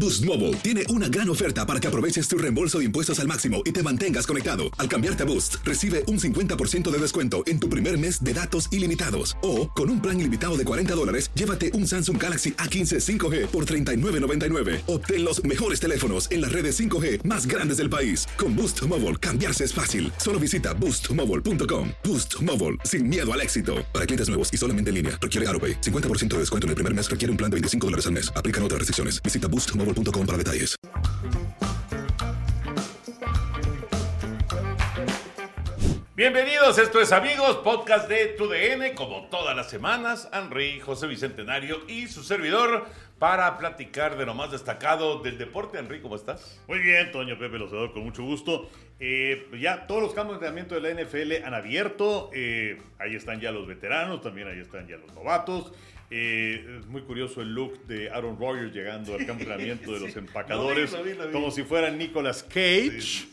Boost Mobile tiene una gran oferta para que aproveches tu reembolso de impuestos al máximo y te mantengas conectado. Al cambiarte a Boost, recibe un 50% de descuento en tu primer mes de datos ilimitados. O, con un plan ilimitado de $40, llévate un Samsung Galaxy A15 5G por $39.99. Obtén los mejores teléfonos en las redes 5G más grandes del país. Con Boost Mobile, cambiarse es fácil. Solo visita boostmobile.com. Boost Mobile, sin miedo al éxito. Para clientes nuevos y solamente en línea, requiere AroPay. 50% de descuento en el primer mes requiere un plan de $25 al mes. Aplican otras restricciones. Visita boostmobile.com para detalles. Bienvenidos, esto es Amigos, podcast de TUDN, como todas las semanas, Henry, José Bicentenario y su servidor para platicar de lo más destacado del deporte. Henry, ¿cómo estás? Muy bien, Toño, Pepe, los saludo con mucho gusto. Ya todos los campos de entrenamiento de la NFL han abierto, ahí están ya los veteranos, también ahí están ya los novatos. Es muy curioso el look de Aaron Rodgers llegando al campo de entrenamiento de los empacadores, lo vi. como si fuera Nicolas Cage. Sí.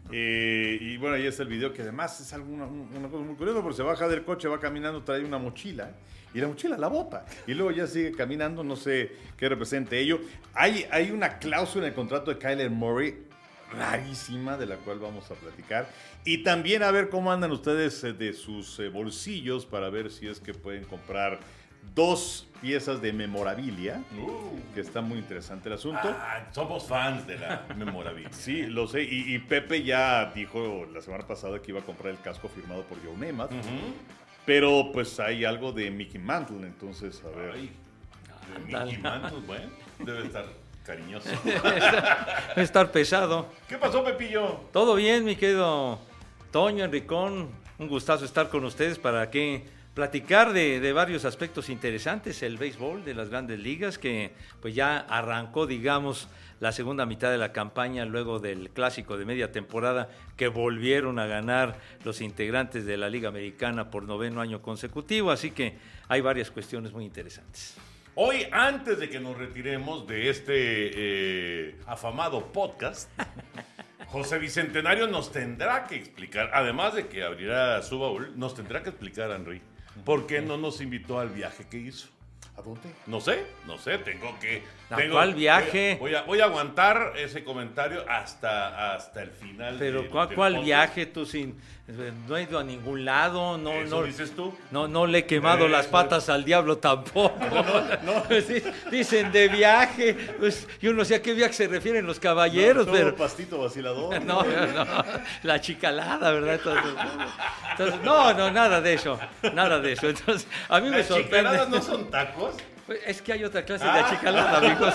Y bueno, ahí está el video que además es una cosa muy curiosa porque se baja del coche, va caminando, trae una mochila y la mochila la bota y luego ya sigue caminando, no sé qué represente ello. Hay una cláusula en el contrato de Kyler Murray rarísima de la cual vamos a platicar y también a ver cómo andan ustedes de sus bolsillos para ver si es que pueden comprar 2 piezas de memorabilia, que está muy interesante el asunto. Somos fans de la memorabilia. Sí, lo sé, y Pepe ya dijo la semana pasada que iba a comprar el casco firmado por Joe Namath, pero pues hay algo de Mickey Mantle, entonces a ver. Mickey Mantle, bueno, debe estar cariñoso. Debe estar pesado. ¿Qué pasó, Pepillo? Todo bien, mi querido Toño, Enricón, un gustazo estar con ustedes para que platicar de varios aspectos interesantes, el béisbol de las grandes ligas, que pues ya arrancó, digamos, la segunda mitad de la campaña luego del clásico de media temporada que volvieron a ganar los integrantes de la Liga Americana por 9º año consecutivo, así que hay varias cuestiones muy interesantes. Hoy, antes de que nos retiremos de este afamado podcast, José Bicentenario nos tendrá que explicar, además de que abrirá su baúl, nos tendrá que explicar, Henry, ¿por qué no nos invitó al viaje que hizo? ¿A dónde? No sé, tengo que... ¿Cuál viaje? Voy a aguantar ese comentario hasta el final. Pero ¿cuál viaje? Tú no he ido a ningún lado, ¿Eso dices tú? No le he quemado las patas al diablo tampoco. No. Dicen de viaje, pues yo no sé a qué viaje se refieren los caballeros, pero pastito vacilador. No, la achicalada, ¿verdad? Entonces, no, nada de eso. Entonces, a mí me sorprende. ¿Las achicaladas no son tacos? Pues es que hay otra clase de achicalada, amigos.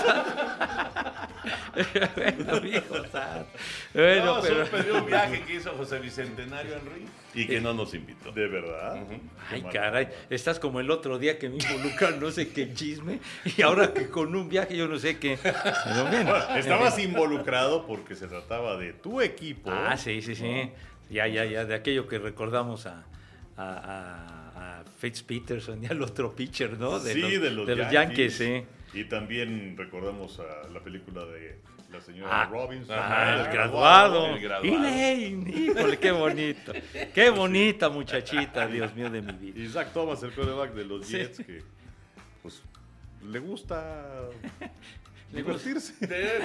Bueno, pero supe un viaje que hizo José Bicentenario, Henry, y que no nos invitó. ¿De verdad? Ay, caray, estás como el otro día que me involucraron no sé qué chisme, y ahora que con un viaje yo no sé qué. Pero bien. Bueno, estabas involucrado porque se trataba de tu equipo. Sí. Ya, de aquello que recordamos a Fitz Peterson y al otro pitcher, ¿no? De los Yankees, sí. Y también recordamos a la película de la señora Robinson. El graduado. Elaine, híjole, qué bonito. Qué bonita muchachita, Dios mío de mi vida. Y Zach Thomas, el quarterback de los Jets, que pues le gusta divertirse.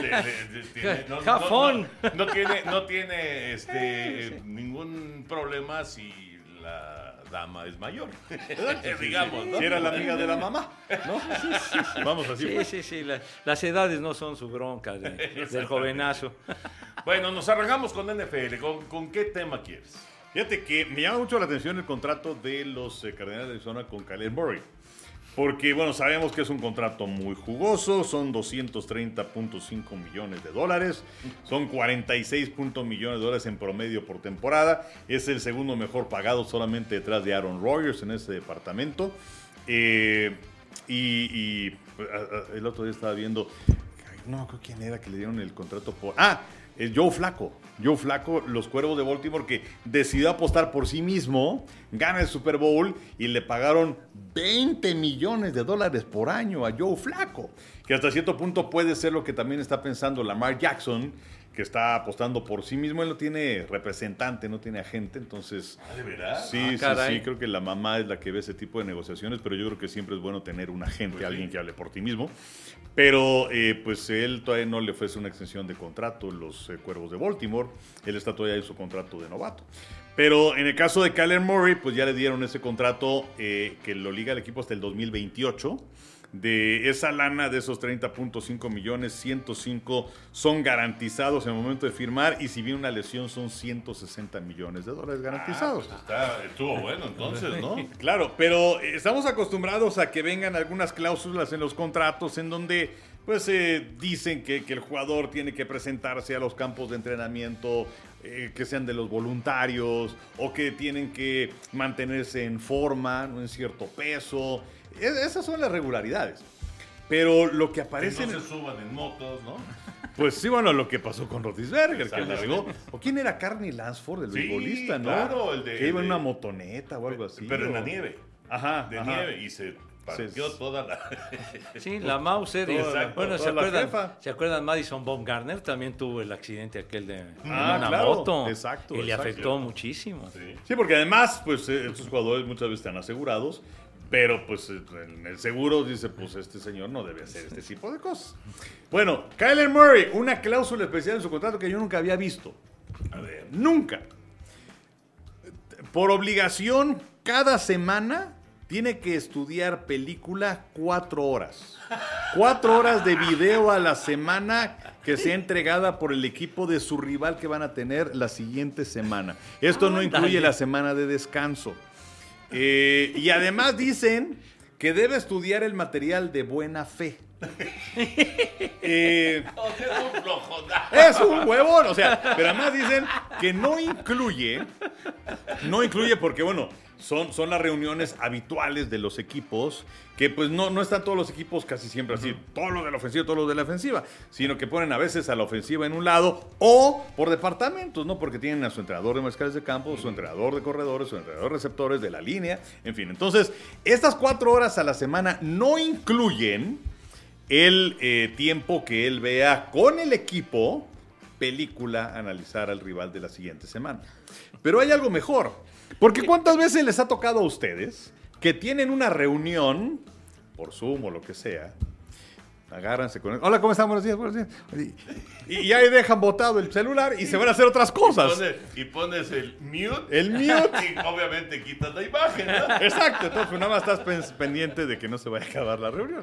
No tiene ningún problema si la dama es mayor, digamos, ¿no? Si era la amiga de la mamá, ¿no? Sí. Vamos así. Sí. Las edades no son su bronca del jovenazo. Bueno, nos arrancamos con NFL. ¿Con qué tema quieres? Fíjate que me llama mucho la atención el contrato de los Cardenales de Arizona con Kyler Murray. Porque, bueno, sabemos que es un contrato muy jugoso, son $230.5 millones, son 46 millones de dólares en promedio por temporada, es el segundo mejor pagado solamente detrás de Aaron Rodgers en ese departamento. Y el otro día estaba viendo, no me acuerdo quién era que le dieron el contrato por... es Joe Flacco. Joe Flacco, los Cuervos de Baltimore, que decidió apostar por sí mismo, gana el Super Bowl y le pagaron $20 millones por año a Joe Flacco, que hasta cierto punto puede ser lo que también está pensando Lamar Jackson, que está apostando por sí mismo. Él no tiene representante, no tiene agente, entonces... ¿De verdad? Sí, creo que la mamá es la que ve ese tipo de negociaciones, pero yo creo que siempre es bueno tener un agente, alguien que hable por ti mismo. Pero pues él todavía no le ofrece una extensión de contrato, los Cuervos de Baltimore. Él está todavía en su contrato de novato. Pero en el caso de Kyler Murray, pues ya le dieron ese contrato que lo liga al equipo hasta el 2028. De esa lana, de esos 30.5 millones, 105 son garantizados en el momento de firmar, y si viene una lesión son $160 millones garantizados. Pues estuvo bueno entonces, ¿no? Claro, pero estamos acostumbrados a que vengan algunas cláusulas en los contratos en donde pues dicen que el jugador tiene que presentarse a los campos de entrenamiento, que sean de los voluntarios, o que tienen que mantenerse en forma, ¿no?, en cierto peso. Esas son las regularidades. Pero lo que aparece... Que no se suban en motos, ¿no? Pues sí, bueno, lo que pasó con Roethlisberger, que largó. ¿O quién era Carney Lansford, el beisbolista, no? Claro, que iba en una motoneta o algo así. Pero en la nieve. Ajá. Nieve, y se partió toda la... Sí, la Mauser. Bueno, ¿se acuerdan? Madison Bumgarner también tuvo el accidente aquel de una moto. Exacto. Y le afectó muchísimo. Sí, porque además, pues estos jugadores muchas veces están asegurados. Pero pues en el seguro dice, pues este señor no debe hacer este tipo de cosas. Bueno, Kyler Murray, una cláusula especial en su contrato que yo nunca había visto. A ver. Nunca. Por obligación, cada semana tiene que estudiar película 4 horas. 4 horas de video a la semana que sea entregada por el equipo de su rival que van a tener la siguiente semana. Esto no incluye la semana de descanso. Y además dicen que debe estudiar el material de buena fe. Es un flojón. Es un huevón, o sea, pero además dicen que no incluye porque, bueno, son las reuniones habituales de los equipos, que pues no están todos los equipos casi siempre así, todos los de la ofensiva, todos los de la defensiva, sino que ponen a veces a la ofensiva en un lado o por departamentos, ¿no? Porque tienen a su entrenador de mariscales de campo, su entrenador de corredores, su entrenador de receptores, de la línea, en fin. Entonces, estas 4 horas a la semana no incluyen el tiempo que él vea con el equipo película, analizar al rival de la siguiente semana. Pero hay algo mejor, porque ¿cuántas veces les ha tocado a ustedes que tienen una reunión por Zoom o lo que sea? Agárranse con él. Hola, ¿cómo están? Buenos días, buenos días. Y ahí dejan botado el celular y se van a hacer otras cosas. Y pones el mute. El mute. Y obviamente quitas la imagen, ¿no? Exacto, entonces pues, nada más estás pendiente de que no se vaya a acabar la reunión.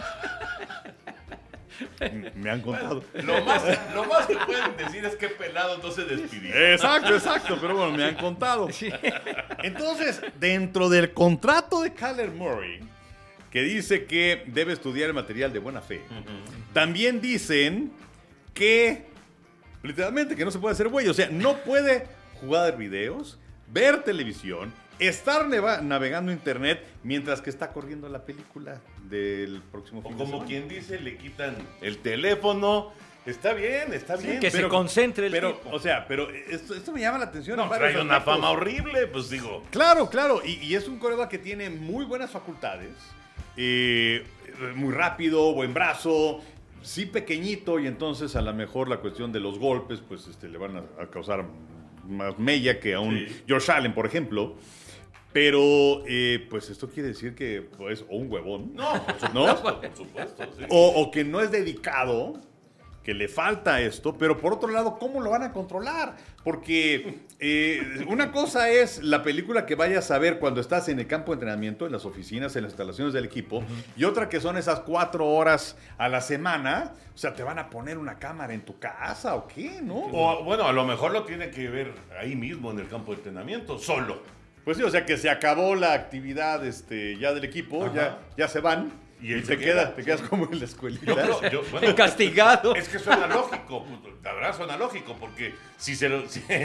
Me han contado. Lo más que pueden decir es que pelado no se despidió. Exacto, pero bueno, me han contado. Sí. Entonces, dentro del contrato de Kyler Murray, que dice que debe estudiar el material de buena fe, también dicen que, literalmente, que no se puede hacer güey. O sea, no puede jugar videos, ver televisión, estar navegando internet mientras que está corriendo la película del próximo fin de semana. Como quien dice, le quitan el teléfono. Está bien. Sí, que se concentre el tipo. O sea, pero esto me llama la atención. No, trae una fama horrible, pues digo. Claro. Y es un coreback que tiene muy buenas facultades. Muy rápido, buen brazo. Sí, pequeñito. Y entonces a lo mejor la cuestión de los golpes, pues le van a causar más mella que a un Josh Allen, por ejemplo. Pero, pues esto quiere decir que pues, o un huevón. No, por supuesto. Sí. O que no es dedicado, que le falta esto, pero por otro lado, ¿cómo lo van a controlar? Porque una cosa es la película que vayas a ver cuando estás en el campo de entrenamiento, en las oficinas, en las instalaciones del equipo, y otra que son esas 4 horas a la semana. O sea, ¿te van a poner una cámara en tu casa o qué, no? O bueno, a lo mejor lo tiene que ver ahí mismo en el campo de entrenamiento, solo. Pues sí, o sea que se acabó la actividad ya del equipo, ya se van. Y te quedas como en la escuelita. Bueno, castigado. Es que suena lógico, la verdad suena lógico, porque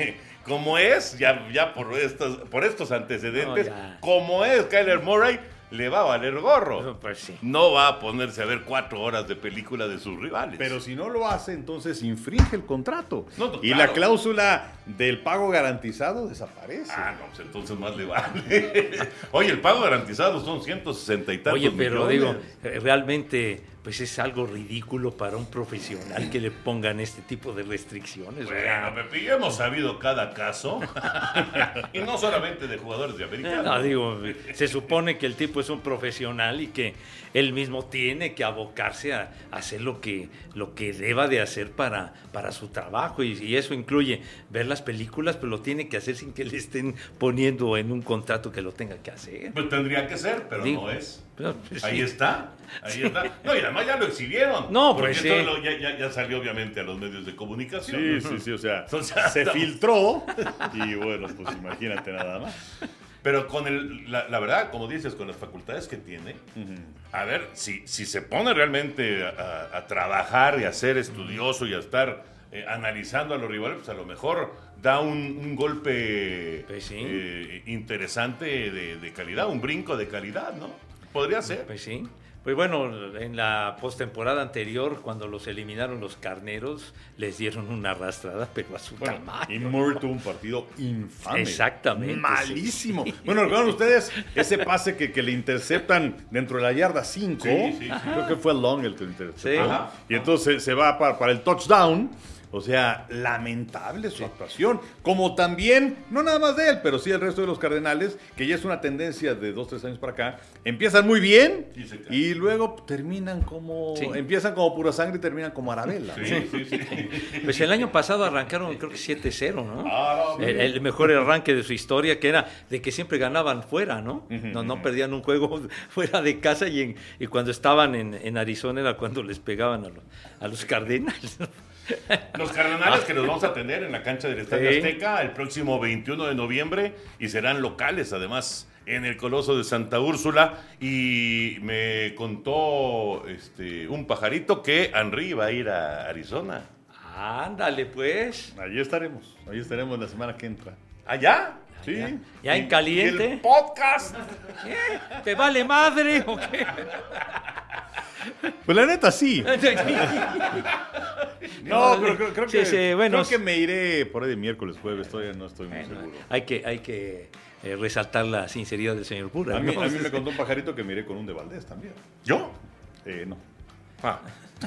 como es, ya por estos antecedentes, como es Kyler Murray, le va a valer gorro. Pues sí. No va a ponerse a ver 4 horas de película de sus rivales. Pero si no lo hace, entonces infringe el contrato. No, y claro. la cláusula del pago garantizado desaparece. Ah, no, pues entonces más le vale. Oye, el pago garantizado son 160 y tantos Oye, pero millones. digo, realmente pues es algo ridículo para un profesional que le pongan este tipo de restricciones. Bueno, Pepillo, hemos sabido cada caso. Y no solamente de jugadores de americano. No, digo, se supone que el tipo es un profesional y que él mismo tiene que abocarse a hacer lo que deba de hacer para su trabajo. Y eso incluye ver las películas, pero lo tiene que hacer sin que le estén poniendo en un contrato que lo tenga que hacer. Pues tendría que ser, pero Digo, no es. pero, pues, Ahí sí. está. No, y además ya lo exhibieron. No, porque pues sí. esto ya salió obviamente a los medios de comunicación. Sí, o sea, O sea, se estamos- filtró y bueno, pues imagínate nada más. Pero con la verdad, como dices, con las facultades que tiene, a ver, si se pone realmente a trabajar y a ser estudioso y a estar analizando a los rivales, pues a lo mejor da un golpe Pues sí. interesante de calidad, un brinco de calidad, ¿no? Podría ser. Pues sí. Pues bueno, en la postemporada anterior, cuando los eliminaron los Carneros, les dieron una arrastrada, pero a su Bueno, tamaño. y Murray tuvo un partido infame. Exactamente, Malísimo. Bueno, recuerdan ustedes ese pase que le interceptan dentro de la yarda 5. Sí. Creo que fue Long el que lo interceptó. Sí. Ajá. Y entonces se va para el touchdown. O sea, lamentable su actuación. Como también, no nada más de él, pero sí el resto de los Cardenales, que ya es una tendencia de 2-3 años para acá. Empiezan muy bien Y se caen. y luego terminan como... Sí. Empiezan como pura sangre y terminan como Arabella. Sí. Pues el año pasado arrancaron creo que 7-0, ¿no? Ah, no, El mejor arranque de su historia, que era de que siempre ganaban fuera, ¿no? No perdían un juego fuera de casa y cuando estaban en Arizona era cuando les pegaban a los Cardenales, ¿no? Los Cardenales que los vamos a tener en la cancha del Estadio Sí. Azteca el próximo 21 de noviembre y serán locales además en el Coloso de Santa Úrsula y me contó un pajarito que Henry va a ir a Arizona. Ándale, pues. Allí estaremos la semana que entra. ¿Allá? Sí. Ya en ¿Y caliente. el podcast? ¿Qué? ¿Te vale madre o qué? Pues la neta sí. No, pero creo Sí, que, sí, bueno, creo que me iré por ahí de miércoles, jueves, todavía no estoy muy seguro. Hay que resaltar la sinceridad del señor Burra. A mí, ¿no? a mí me contó un pajarito que me iré con un de Valdés también. ¿Yo? No. Ah.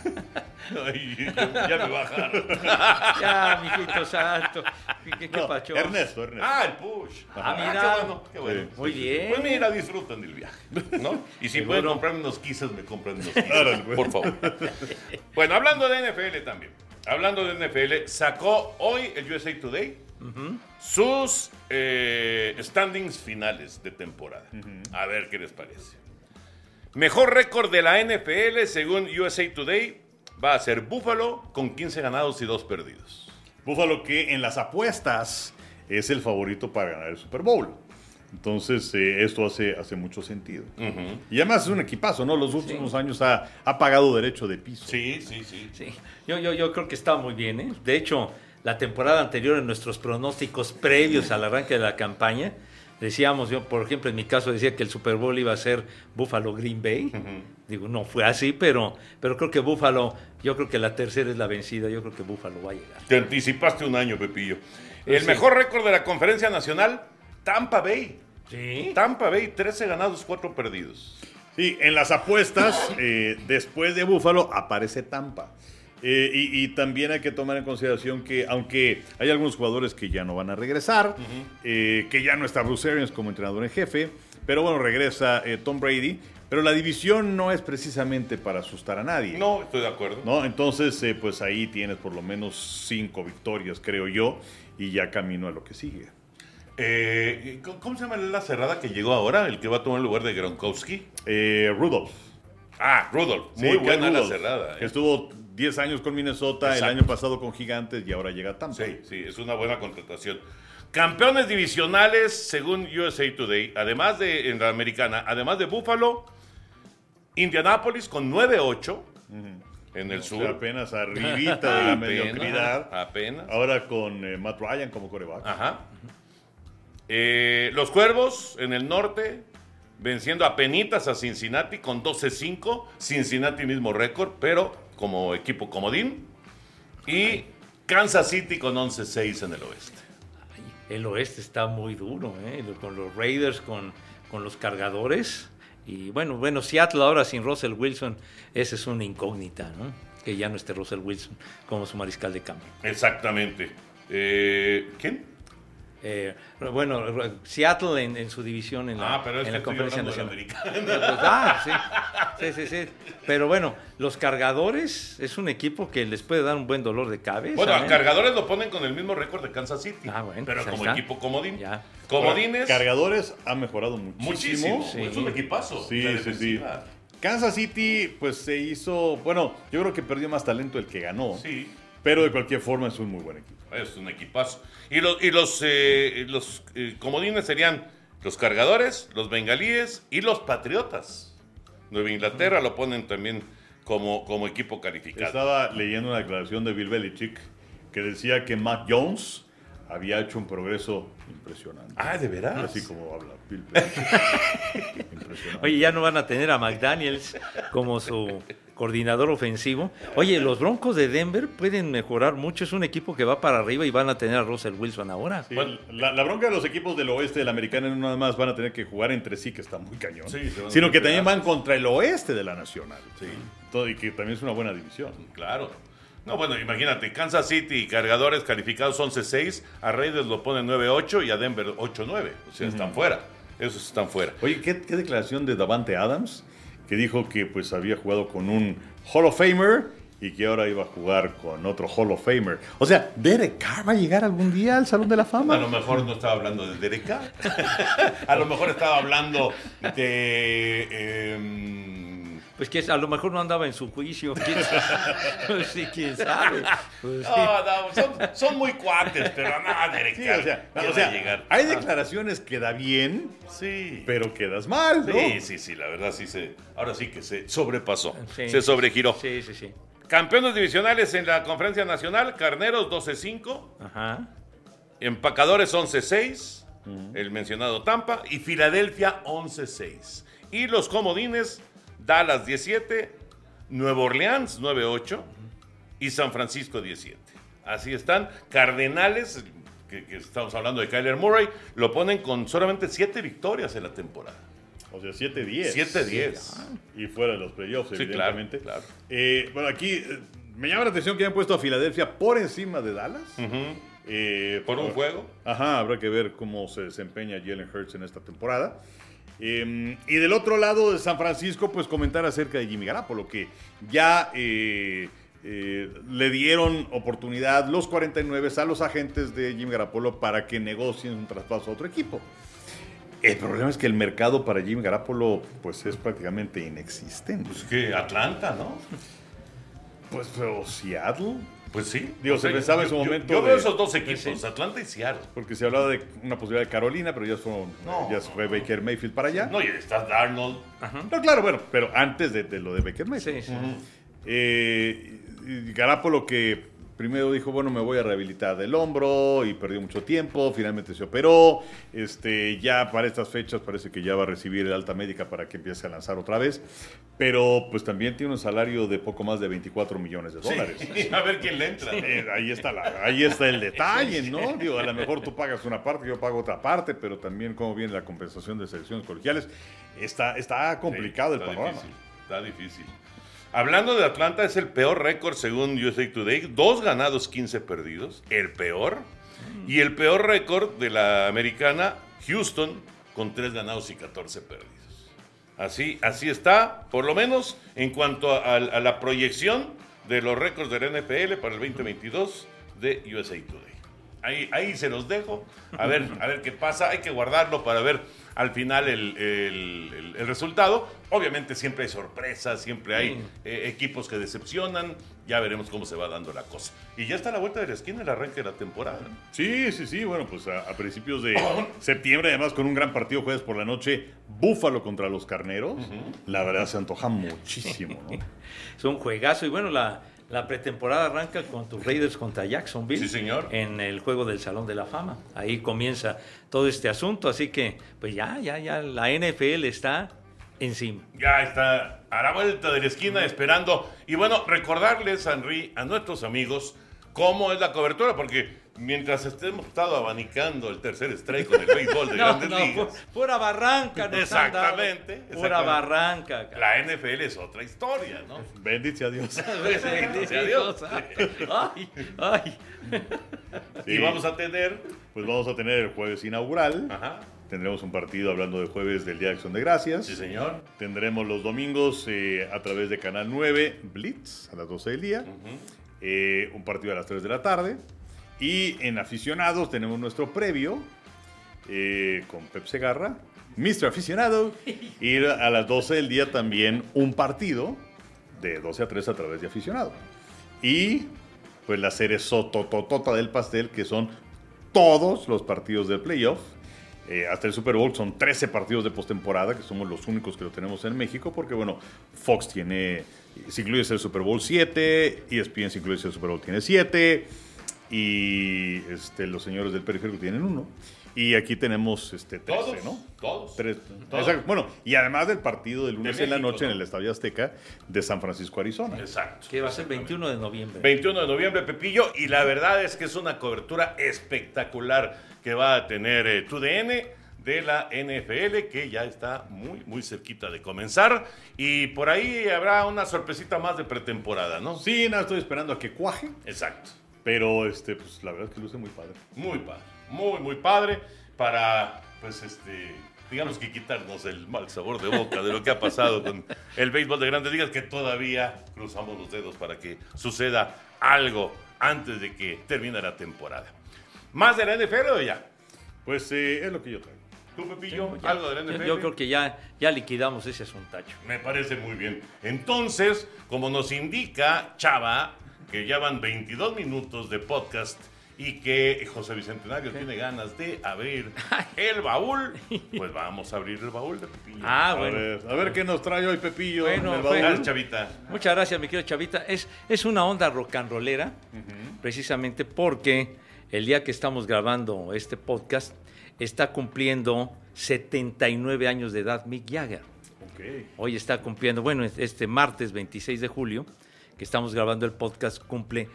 Ay, ya me bajaron. Ya, mijito santo. ¿Qué No, pacho? Ernesto. Ah, el push. mira. Qué bueno. Sí. Muy bien. Pues mira, disfrutan del viaje, ¿no? Y si pueden comprarme unos quises, me compran unos quises, Órale, pues. por favor. Bueno, hablando de NFL también. Hablando de NFL, sacó hoy el USA Today sus standings finales de temporada. A ver qué les parece. Mejor récord de la NFL, según USA Today, va a ser Buffalo con 15 ganados y 2 perdidos. Buffalo que en las apuestas es el favorito para ganar el Super Bowl. Entonces, esto hace mucho sentido. Y además es un equipazo, ¿no? Los últimos años ha pagado derecho de piso. Sí. Sí, yo creo que está muy bien, ¿eh? De hecho, la temporada anterior, en nuestros pronósticos previos al arranque de la campaña, decíamos, yo por ejemplo en mi caso decía que el Super Bowl iba a ser Buffalo Green Bay. Digo, no fue así, pero creo que Buffalo, yo creo que la tercera es la vencida, yo creo que Buffalo va a llegar. Te anticipaste un año, Pepillo. Pues El sí. mejor récord de la Conferencia Nacional, Tampa Bay. Sí. Tampa Bay, 13 ganados, 4 perdidos. Sí, en las apuestas, después de Buffalo, aparece Tampa. Y también hay que tomar en consideración que, aunque hay algunos jugadores que ya no van a regresar, que ya no está Bruce Arians como entrenador en jefe, pero bueno, regresa Tom Brady, pero la división no es precisamente para asustar a nadie. No, estoy de acuerdo. ¿No? Entonces, pues ahí tienes por lo menos 5 victorias, creo yo, y ya camino a lo que sigue. ¿Cómo se llama la cerrada que llegó ahora? El que va a tomar el lugar de Gronkowski. Rudolph. Ah, Rudolph. Sí, Muy Ken buena la Rudolph, cerrada. que estuvo 10 años con Minnesota, Exacto. el año pasado con Gigantes y ahora llega a Tampa. Sí, es una buena contratación. Campeones divisionales, según USA Today, además de en la americana, además de Buffalo, Indianapolis con 9-8 en el O sur. sea, apenas arribita de la mediocridad. Apenas. Ahora con Matt Ryan como coreback. Ajá. Los Cuervos en el norte venciendo a penitas a Cincinnati con 12-5. Cincinnati mismo récord, pero como equipo comodín. Y Kansas City con 11-6 en el oeste. El oeste está muy duro, con los Raiders, con los Cargadores. Y bueno, Seattle ahora sin Russell Wilson, esa es una incógnita, ¿no? Que ya no esté Russell Wilson como su mariscal de campo. Exactamente. ¿Quién? Seattle en su división en la, pero es en que la Conferencia estoy Nacional. Sí. Pero bueno, los Cargadores es un equipo que les puede dar un buen dolor de cabeza. Bueno, a Cargadores lo ponen con el mismo récord de Kansas City. Bueno, pero pues como está. equipo comodín. Ya. Comodines. Cargadores ha mejorado muchísimo. Sí. Es un equipazo. Sí. Kansas City, pues se hizo. Bueno, yo creo que perdió más talento el que ganó. Sí. Pero de cualquier forma es un muy buen equipo. Es un equipazo. Y los comodines serían los Cargadores, los Bengalíes y los Patriotas. Nueva Inglaterra lo ponen también como equipo calificado. Estaba leyendo una declaración de Bill Belichick que decía que Mac Jones había hecho un progreso impresionante. ¿De veras? Así como habla Bill Belichick. Impresionante. Oye, ya no van a tener a McDaniels como su coordinador ofensivo. Oye, los Broncos de Denver pueden mejorar mucho. Es un equipo que va para arriba y van a tener a Russell Wilson ahora. Sí, la bronca de los equipos del oeste de la americana no nada más van a tener que jugar entre sí, que está muy cañón, sino que también van contra el oeste de la nacional. Sí. Y que también es una buena división. Claro. No, bueno, imagínate, Kansas City y Cargadores calificados 11-6, a Raiders lo ponen 9-8 y a Denver 8-9. O sea, están fuera. Esos están fuera. Oye, ¿qué declaración de Davante Adams? Que dijo que pues había jugado con un Hall of Famer y que ahora iba a jugar con otro Hall of Famer. O sea, ¿Derek Carr va a llegar algún día al Salón de la Fama? A lo mejor no estaba hablando de Derek Carr. A lo mejor estaba hablando de... Pues que a lo mejor no andaba en su juicio. ¿Quién sabe? Pues, son muy cuates, pero nada, Derek Carr. O sea, llegar. Hay declaraciones que da bien, pero quedas mal, ¿no? Sí, la verdad ahora sí que se sobrepasó, Sí. se sobregiró. Sí. Campeones divisionales en la Conferencia Nacional, Carneros 12-5, Ajá. Empacadores 11-6, el mencionado Tampa, y Filadelfia 11-6. Y los comodines, Dallas 17, Nueva Orleans 9-8 y San Francisco 17. Así están. Cardenales, que estamos hablando de Kyler Murray, lo ponen con solamente 7 victorias en la temporada. O sea, 7-10. 7-10. Y fuera de los playoffs, evidentemente. Claro. Bueno, aquí me llama la atención que hayan puesto a Filadelfia por encima de Dallas. Por un juego. Ajá, habrá que ver cómo se desempeña Jalen Hurts en esta temporada. Y del otro lado de San Francisco, pues comentar acerca de Jimmy Garoppolo, que ya le dieron oportunidad los 49 a los agentes de Jimmy Garoppolo para que negocien un traspaso a otro equipo. El problema es que el mercado para Jimmy Garoppolo pues es prácticamente inexistente. Pues que Atlanta, ¿no? Pues pero Seattle. Pues sí. Digo, se pensaba en su momento. Yo veo esos dos equipos, Atlanta y Seattle. Porque se hablaba de una posibilidad de Carolina, pero ya se fue Baker Mayfield para allá. No, y está Darnold. No, claro, bueno, pero antes de lo de Baker Mayfield. Sí. Y Garoppolo que primero dijo, bueno, me voy a rehabilitar del hombro y perdió mucho tiempo, finalmente se operó, ya para estas fechas parece que ya va a recibir el alta médica para que empiece a lanzar otra vez, pero pues también tiene un salario de poco más de $24 millones. Sí, a ver quién le entra. Ahí está el detalle, ¿no? Digo, a lo mejor tú pagas una parte, yo pago otra parte, pero también cómo viene la compensación de selecciones colegiales. Está complicado el panorama. Está difícil. Hablando de Atlanta, es el peor récord según USA Today. 2 ganados, 15 perdidos. El peor. Y el peor récord de la americana, Houston, con 3 ganados y 14 perdidos. Así está, por lo menos en cuanto a la proyección de los récords del NFL para el 2022 de USA Today. Ahí se los dejo. A ver qué pasa. Hay que guardarlo para ver al final el resultado. Obviamente siempre hay sorpresas, siempre hay equipos que decepcionan. Ya veremos cómo se va dando la cosa. Y ya está a la vuelta de la esquina el arranque de la temporada. Sí. Bueno, pues a principios de septiembre, además con un gran partido jueves por la noche, Búfalo contra los Carneros. La verdad se antoja muchísimo, ¿no? Es un juegazo. Y bueno, la La pretemporada arranca con tus Raiders contra Jacksonville. Sí, señor. En el juego del Salón de la Fama. Ahí comienza todo este asunto. Así que, pues ya la NFL está encima. Ya está a la vuelta de la esquina esperando. Y bueno, recordarles, Henry, a nuestros amigos, cómo es la cobertura, porque mientras hemos estado abanicando el tercer strike con el béisbol de Grandes Ligas. Pura barranca. Exactamente. Pura barranca. La NFL es otra historia, ¿no? Bendito a Dios. Bendito a Dios. Ay. Sí. Y vamos a tener... Pues vamos a tener el jueves inaugural. Ajá. Tendremos un partido hablando de jueves del Día de Acción de Gracias. Sí, señor. Tendremos los domingos a través de Canal 9, Blitz, a las 12 del día. Un partido a las 3 de la tarde. Y en aficionados tenemos nuestro previo con Pep Segarra, Mr. Aficionado. Y a las 12 del día también un partido de 12 a 3 a través de aficionado. Y pues la serie sotototota del pastel, que son todos los partidos de playoff. Hasta el Super Bowl son 13 partidos de postemporada, que somos los únicos que lo tenemos en México, porque bueno, Fox tiene, si incluyes el Super Bowl 7, ESPN si incluyes el Super Bowl tiene 7, y los señores del periférico tienen 1. Y aquí tenemos 13, Todos, ¿no? todos. 3. Todos. Exacto. Bueno, y además del partido del lunes De en la México, noche ¿no? en el Estadio Azteca de San Francisco, Arizona. Exacto. Que va a ser 21 de noviembre. 21 de noviembre, Pepillo, y la verdad es que es una cobertura espectacular que va a tener TUDN de la NFL, que ya está muy, muy cerquita de comenzar, y por ahí habrá una sorpresita más de pretemporada, ¿no? Sí, nada, estoy esperando a que cuaje, Exacto. pero pues la verdad es que luce muy padre. Muy padre, muy, muy padre, para, pues, digamos que quitarnos el mal sabor de boca de lo que ha pasado con el béisbol de Grandes Ligas, que todavía cruzamos los dedos para que suceda algo antes de que termine la temporada. ¿Más de la NFL o ya? Pues es lo que yo traigo. ¿Tú, Pepillo, Ya, algo de la NFL? yo creo que ya liquidamos ese asuntacho. Me parece muy bien. Entonces, como nos indica Chava, que ya van 22 minutos de podcast y que José Bicentenario tiene ganas de abrir el baúl, pues vamos a abrir el baúl de Pepillo. Bueno. A ver qué nos trae hoy Pepillo. Bueno, en el pues, baúl. Gracias, Chavita. Muchas gracias, mi querido Chavita. Es una onda rock and rollera, precisamente porque el día que estamos grabando este podcast está cumpliendo 79 años de edad Mick Jagger. Ok. Hoy está cumpliendo, bueno, este martes 26 de julio, que estamos grabando el podcast, cumple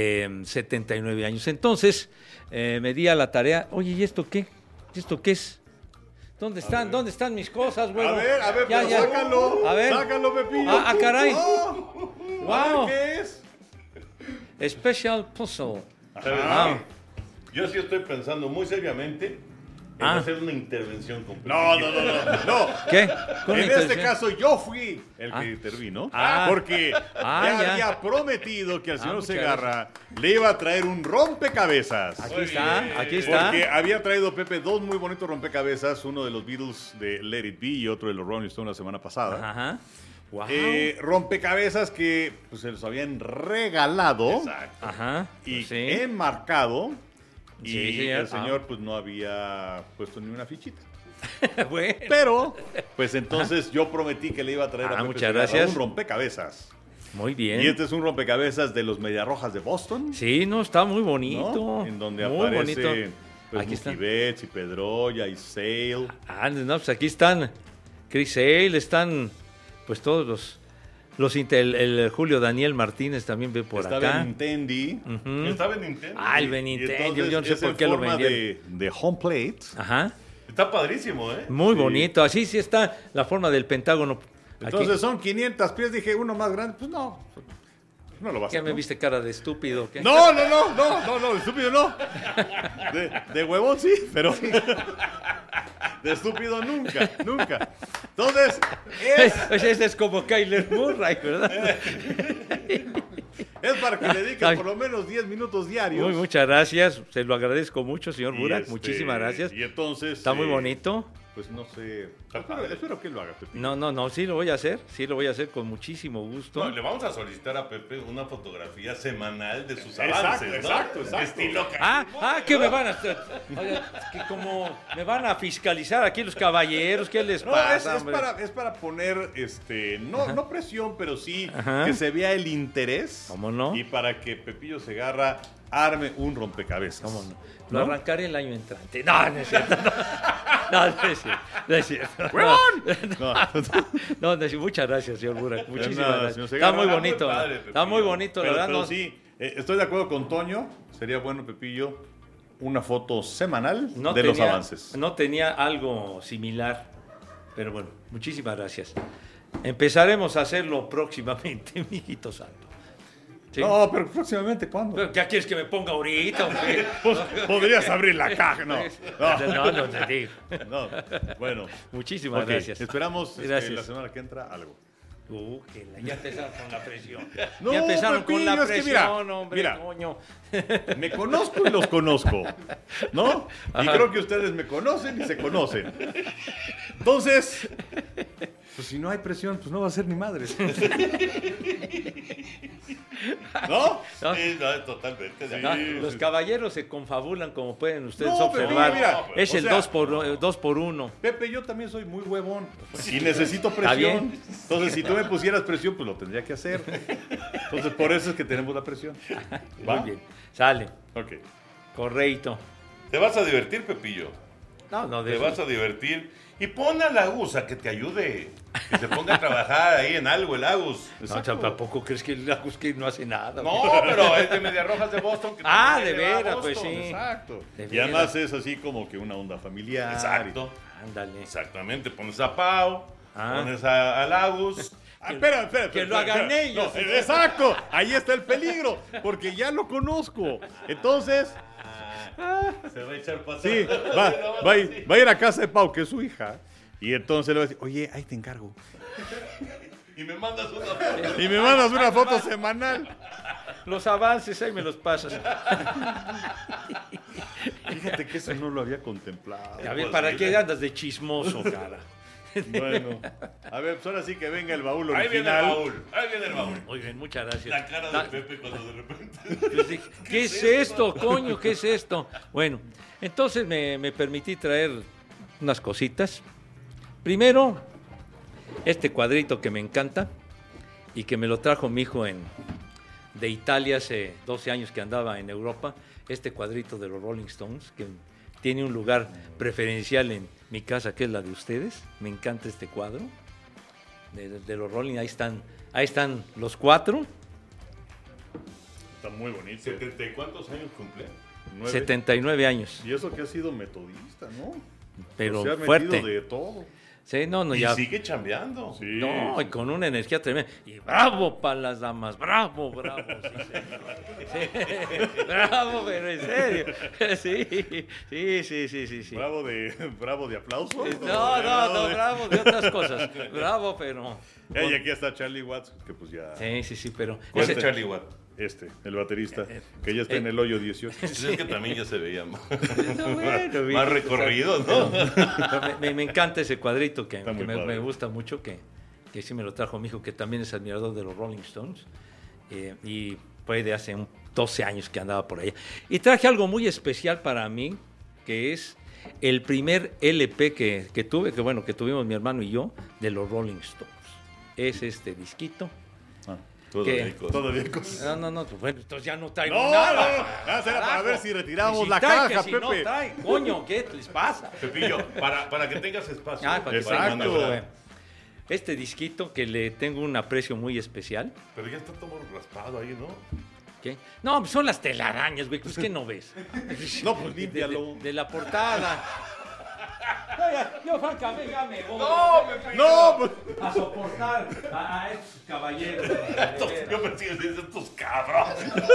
79 años. Entonces, me di a la tarea, oye, ¿y esto qué? ¿Y esto qué es? ¿Dónde están mis cosas, güey? A ver, Ya, pero ya. sácalo. A ver. Sácalo, Pepillo. Ah, caray. Oh, a Wow. ver, ¿qué es? Special Puzzle. ¿Sabes Ah. qué? Yo sí estoy pensando muy seriamente en hacer una intervención con Pepillo. No. ¿Qué? ¿Con En una este intervención? caso yo fui el que intervino, porque ya había prometido que al señor muchas Segarra le iba a traer un rompecabezas. Aquí Muy está, bien. aquí está. Porque había traído Pepe dos muy bonitos rompecabezas, uno de los Beatles de Let It Be y otro de los Rolling Stones la semana pasada. Ajá. Wow. Rompecabezas que pues, se los habían regalado Exacto. Ajá. y Sí. enmarcado. Y Sí, señor. el señor pues no había puesto ni una fichita. Bueno. Pero, pues entonces yo prometí que le iba a traer a Pepe muchas Segarra gracias. un rompecabezas. Muy bien. Y este es un rompecabezas de los Mediarrojas de Boston. Sí, no, está muy ¿no? bonito. En donde muy aparece bonito. pues, Aquí está. Mookie Betts y Pedroya y Sale. Ah, no, pues aquí están Chris Sale, están pues todos el Julio Daniel Martínez también ve por Está acá. Benintendi. Ujú. Estaba en Nintendo. Ah, el Y Benintendi, entonces yo no sé es por en qué lo forma vendieron. de home plate. Ajá, Está padrísimo, ¿eh? muy Sí. bonito. Así sí está la forma del Pentágono. Aquí, Entonces son 500 pies. Dije, uno más grande. Pues no lo vas a ¿qué hacer. me viste cara de estúpido? ¿o qué? No, estúpido no. De huevón sí, pero de estúpido nunca. Entonces, Ese es como Kyler Murray, ¿verdad? es para que le dediquen por lo menos 10 minutos diarios. Muchas gracias, se lo agradezco mucho, señor Y Burak, muchísimas gracias. Y entonces... Está muy bonito. pues no sé. Espero que lo haga, Pepe. No, sí lo voy a hacer con muchísimo gusto. No, le vamos a solicitar a Pepe una fotografía semanal de sus Exacto, avances, ¿no? exacto. Estilo Que me van a... Oye, que como me van a fiscalizar aquí los caballeros, ¿qué les No, pasa, es para poner, no presión, pero sí Ajá. que se vea el interés. ¿Cómo no? Y para que Pepillo Segarra arme un rompecabezas. ¿Cómo no? Lo arrancaré el año entrante. No es cierto. No es cierto. No, muchas gracias, señor Burak. Muchísimas gracias. señor Está Segarra. muy Muy bonito. padre, Está muy bonito, la Pero, verdad. pero no- sí, estoy de acuerdo con Toño. Sería bueno, Pepillo, una foto semanal no de los tenía- avances. No tenía algo similar, pero bueno, muchísimas gracias. Empezaremos a hacerlo próximamente, mijito santo. ¿Sí? No, pero próximamente, ¿cuándo? ¿Pero ¿qué quieres que me ponga ahorita? ¿O qué? Pues, podrías abrir la caja. No. No te digo. No. Bueno. Muchísimas Ok, gracias. Esperamos Gracias. la semana que entra algo. Ya empezaron con la presión. No, Ya empezaron con la Pepillo, es que presión, mira, hombre, mira. coño. Me conozco y los conozco, ¿no? Y Ajá. creo que ustedes me conocen y se conocen. Entonces, pues si no hay presión, pues no va a ser ni madres. ¿No? ¿No? Sí, no, totalmente. de Ah, acuerdo. los caballeros se confulan, como pueden ustedes No, pero observar. mira, es o el sea, 2 por 1. Pepe, yo también soy muy huevón y necesito Está presión. bien. Entonces, si tú me pusieras presión, pues lo tendría que hacer. Entonces, por eso es que tenemos la presión. ¿Va? Muy bien. Sale. Ok. Correcto. Te vas a divertir, Pepillo. No, de Te eso- vas a divertir. Y pon a Agus a que te ayude. Que se ponga a trabajar ahí en algo, el Agus. No, ¿tampoco crees que el Agus no hace nada? No, pero es de Medias Rojas de Boston. Que Ah, también de le va a veras, Boston. pues sí. Exacto. De Y veras. además es así como que una onda familiar. Exacto. Ándale. Exactamente. Pones a Pau, Ah. pones al Agus. Espera. que lo hagan ellos. No, exacto. Ahí está el peligro. Porque ya lo conozco. Entonces, Se va a echar para sí, atrás. va a ir a casa de Pau, que es su hija. Y entonces le va a decir, oye, ahí te encargo. Y me mandas una foto. Y me mandas una foto semanal. Los avances, ahí me los pasas. Fíjate que eso no lo había contemplado. A ver, ¿para qué andas de chismoso, cara? Bueno, a ver, pues ahora sí que venga el baúl Ahí viene el original. baúl. Ahí viene el baúl. Muy bien, muchas gracias. La cara de Pepe cuando de repente. Pues dije, ¿qué es esto, coño? ¿Qué es esto? Bueno, entonces me permití traer unas cositas. Primero, este cuadrito que me encanta y que me lo trajo mi hijo de Italia hace 12 años que andaba en Europa. Este cuadrito de los Rolling Stones, que tiene un lugar preferencial en mi casa, que es la de ustedes. Me encanta este cuadro de los Rolling. Ahí están los 4. Está muy bonito. ¿70 y cuántos años cumple? 9. 79 años, Y eso que ha sido metodista, ¿no? pero Se ha metido fuerte. de todo. Sí, no, Y ya. sigue chambeando. Sí. No, y con una energía tremenda. Y bravo para las damas, bravo, sí, señor. Sí, bravo, pero en serio. Sí. Bravo de aplausos. No, bravo de otras cosas. Bravo, pero. Y aquí está Charlie Watts, que pues ya. Sí, pero. ¿Cuál es ese- Charlie Watt? El baterista, que ya está en el hoyo 18. Pues es que también ya se veía más, bueno, más recorrido, ¿no? Me encanta ese cuadrito que Está muy me padre. gusta mucho, que sí me lo trajo mi hijo, que también es admirador de los Rolling Stones. Y fue de hace 12 años que andaba por allá. Y traje algo muy especial para mí, que es el primer LP que tuve, que tuvimos mi hermano y yo, de los Rolling Stones. Es este disquito. Todavía ¿Qué? hay cosas. Todavía hay cosas. No, pues bueno, entonces ya no traigo No, nada. nada, será para ver si retiramos Y si la trae, caja, que si Pepe. no trae, coño, ¿qué les pasa? Pepillo, para que tengas espacio. Ah, para que Exacto. tengan una buena. Este disquito que le tengo un aprecio muy especial. Pero ya está todo raspado ahí, ¿no? ¿Qué? No, pues son las telarañas, güey. Pues, ¿qué no ves? No, pues límpialo. De la portada. Oye, yo francamente ya me voy. No, pues. A soportar a estos caballeros. Yo pensé que decías estos cabros.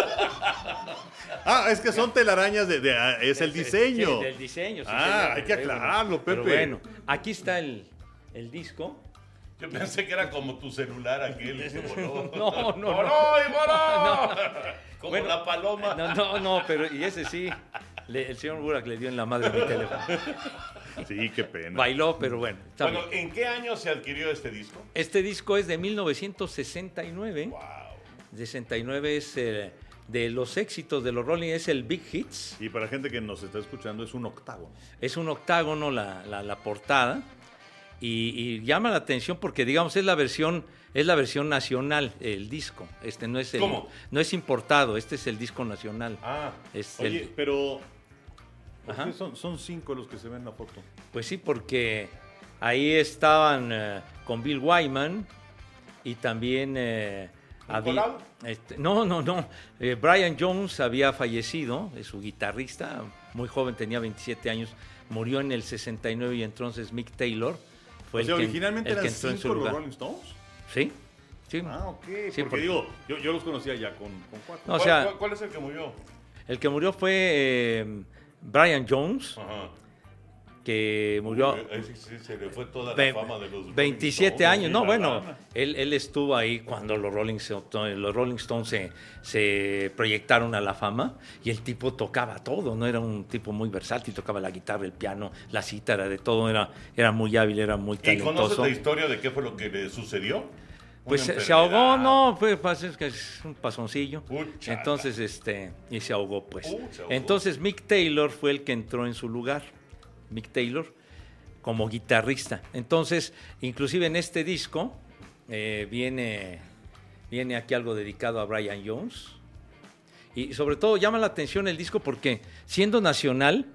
Es que son telarañas es el diseño. Sí, del diseño. Sí, Ah, señor. hay que aclararlo, Pero Pepe. bueno, aquí está el disco. Yo pensé que era como tu celular aquel que voló. No. ¡Voló y voló! No. Como Bueno, la paloma. No, pero y ese sí. El señor Burak le dio en la madre mi teléfono. Sí, qué pena. Bailó, pero bueno. Está Bueno, bien. ¿en qué año se adquirió este disco? Este disco es de 1969. Wow. 69 es de los éxitos de los Rolling, es el Big Hits. Y para gente que nos está escuchando, es un octágono. Es un octágono la portada. Y llama la atención porque, digamos, es la versión nacional, el disco. No es ¿Cómo? No es importado, este es el disco nacional. Ah, Es Oye, el- pero ¿por Ajá. qué son 5 los que se ven en la foto? Pues sí, porque ahí estaban con Bill Wyman y también ¿Nicolau? no. Brian Jones había fallecido, es su guitarrista, muy joven, tenía 27 años, murió en el 69 y entonces Mick Taylor fue O sea, el que, originalmente el que eran entró en su 5 los lugar. Rolling Stones. Sí, sí. Ah, ok. Sí, porque digo, yo los conocía ya con 4. No, o sea, ¿Cuál es el que murió? el que murió fue Brian Jones, Ajá. que murió... Sí, se le fue toda Ve- la fama de los 27 Rolling años, Stones. no, la bueno, lana. él estuvo ahí cuando los Rolling Stones se proyectaron a la fama y el tipo tocaba todo, no era un tipo muy versátil, tocaba la guitarra, el piano, la cítara, de todo, era muy hábil, era muy ¿Y conoces talentoso. la historia de qué fue lo que le sucedió? Pues Una se ahogó, enfermedad. no, pues es que es un pasoncillo. Pucha. Entonces, y se ahogó, pues. Se ahogó. Entonces Mick Taylor fue el que entró en su lugar. Mick Taylor como guitarrista. Entonces, inclusive en este disco viene aquí algo dedicado a Brian Jones. Y sobre todo llama la atención el disco porque siendo nacional,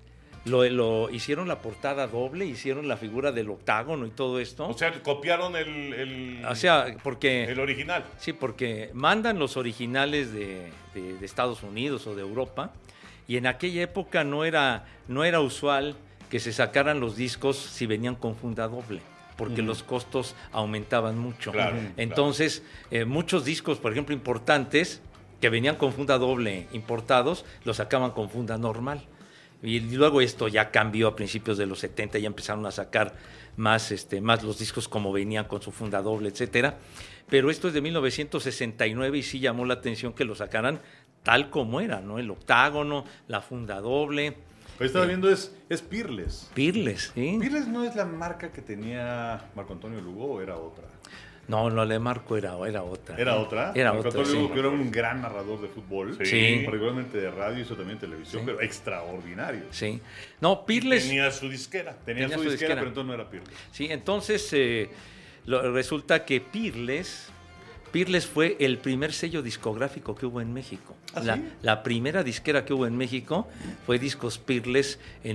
lo hicieron la portada doble, hicieron la figura del octágono y todo esto. O sea, copiaron el Porque original. sí, porque mandan los originales de Estados Unidos o de Europa y en aquella época no era usual que se sacaran los discos si venían con funda doble, porque los costos aumentaban mucho. Claro, Entonces, muchos discos, por ejemplo, importantes, que venían con funda doble importados, los sacaban con funda normal. Y luego esto ya cambió a principios de los 70, ya empezaron a sacar más los discos como venían con su funda doble, etcétera. Pero esto es de 1969 y sí llamó la atención que lo sacaran tal como era, ¿no? El octágono, la funda doble. Ahí estaba viendo, es Peerless. Peerless, ¿sí? ¿Peerless no es la marca que tenía Marco Antonio Lugo o era otra? No, le Marco era otra. ¿Era otra? Era Marco otra, Antonio sí. Lugo, que era un gran narrador de fútbol. Sí. Particularmente de radio, hizo también televisión, Sí. pero extraordinario. Sí. No, Peerless... Tenía su disquera. Tenía su disquera, disquera. pero entonces no era Peerless. Sí, entonces resulta que Peerless fue el primer sello discográfico que hubo en México. ¿Ah, sí? La primera disquera que hubo en México fue Discos Peerless en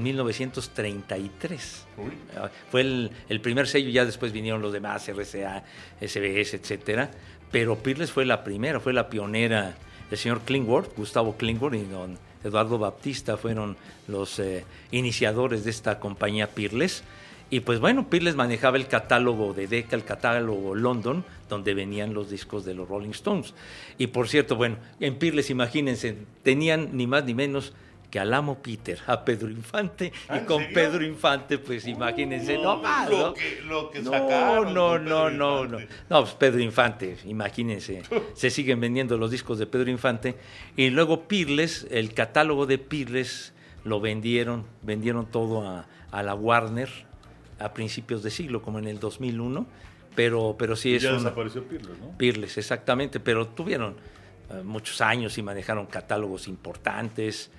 1933. Uy. Fue el primer sello, ya después vinieron los demás, RCA, SBS, etcétera. Pero Peerless fue la primera, fue la pionera. El señor Klingworth, Gustavo Klingworth y don Eduardo Baptista fueron los iniciadores de esta compañía Peerless. Y pues bueno, Peerless manejaba el catálogo de Decca, el catálogo London, donde venían los discos de los Rolling Stones. Y por cierto, bueno, en Peerless, imagínense, tenían ni más ni menos que al amo Peter, a Pedro Infante, y ¿En con serio? Pedro Infante, pues imagínense, no más, ¿no? Lo que No, sacaron. no, con no, Pedro no, no. Infante. No, pues Pedro Infante, imagínense. Se siguen vendiendo los discos de Pedro Infante. Y luego Peerless, el catálogo de Peerless lo vendieron todo a la Warner a principios de siglo, como en el 2001. Pero sí es Ya un... desapareció Peerless, ¿no? Peerless, exactamente, pero tuvieron muchos años y manejaron catálogos importantes,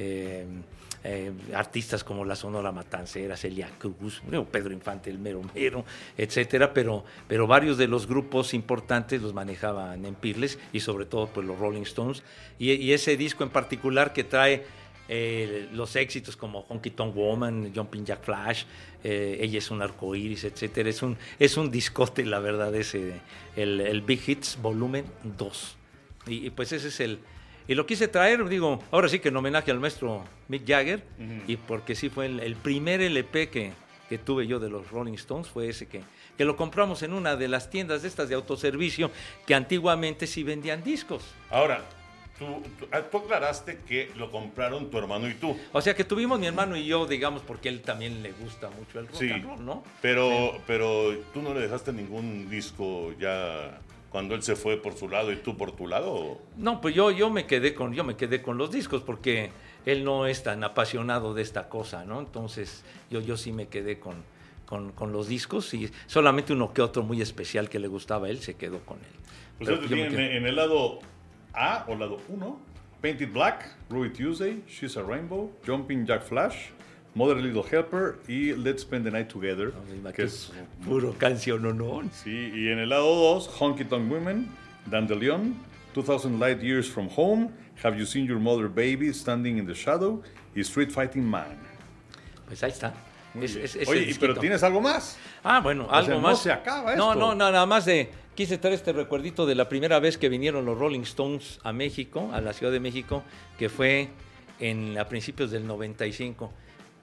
artistas como la Sonora Matancera, Celia Cruz, Pedro Infante, el mero mero, etcétera, pero varios de los grupos importantes los manejaban en Peerless y sobre todo pues los Rolling Stones y ese disco en particular que trae los éxitos como Honky Tonk Woman, Jumping Jack Flash, Ella es un arcoíris, etcétera. Es un discote, la verdad, el Big Hits volumen 2. Y pues ese es y lo quise traer, digo, ahora sí que en homenaje al maestro Mick Jagger, y porque sí fue el primer LP que tuve yo de los Rolling Stones, fue ese que lo compramos en una de las tiendas de estas de autoservicio, que antiguamente sí vendían discos. Ahora, tú aclaraste que lo compraron tu hermano y tú. O sea que tuvimos mi hermano y yo, digamos, porque a él también le gusta mucho el rock Sí, and roll, ¿no? pero tú no le dejaste ningún disco ya cuando él se fue por su lado y tú por tu lado? No, pues yo me quedé con los discos porque él no es tan apasionado de esta cosa, ¿no? Entonces yo sí me quedé con los discos y solamente uno que otro muy especial que le gustaba a él se quedó con él. Ustedes tienen en el lado A o lado 1, Painted Black, Ruby Tuesday, She's a Rainbow, Jumping Jack Flash, Mother Little Helper y Let's Spend the Night Together. Que es puro canción, ¿no? Sí, y en el lado 2, Honky Tonk Women, Dandelion, 2000 Light Years from Home, Have You Seen Your Mother Baby, Standing in the Shadow y Street Fighting Man. Pues ahí está. Oye, pero ¿tienes algo más? Bueno, algo más. No se acaba esto. No, nada más quise traer este recuerdito de la primera vez que vinieron los Rolling Stones a México, a la Ciudad de México, que fue a principios del 95.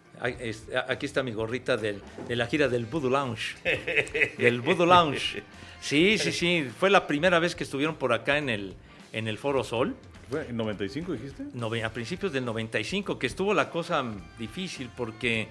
Aquí está mi gorrita de la gira del Voodoo Lounge. Del Voodoo Lounge. Sí. Fue la primera vez que estuvieron por acá en el Foro Sol. ¿Fue en 95 dijiste? A principios del 95, que estuvo la cosa difícil porque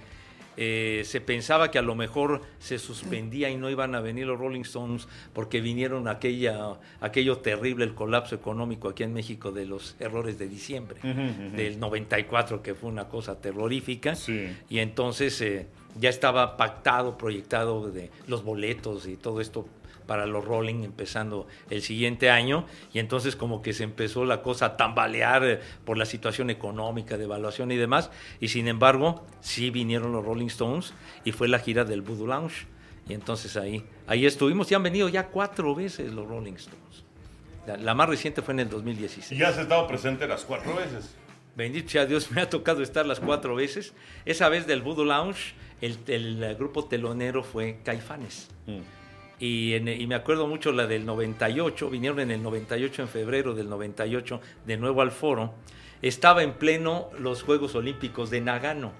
se pensaba que a lo mejor se suspendía y no iban a venir los Rolling Stones porque vinieron aquello terrible, el colapso económico aquí en México de los errores de diciembre del 94, que fue una cosa terrorífica. Sí. Y entonces ya estaba pactado, proyectado de los boletos y todo esto para los Rolling empezando el siguiente año, y entonces como que se empezó la cosa a tambalear por la situación económica, devaluación y demás, y sin embargo sí vinieron los Rolling Stones y fue la gira del Voodoo Lounge, y entonces ahí estuvimos, y han venido ya 4 veces los Rolling Stones. La más reciente fue en el 2016. Y ya has estado presente las 4 veces. Bendito sea Dios, me ha tocado estar las 4 veces. Esa vez del Voodoo Lounge, el grupo telonero fue Caifanes. Y me acuerdo mucho la del 98, vinieron en el 98, en febrero del 98, de nuevo al Foro. Estaba en pleno los Juegos Olímpicos de Nagano.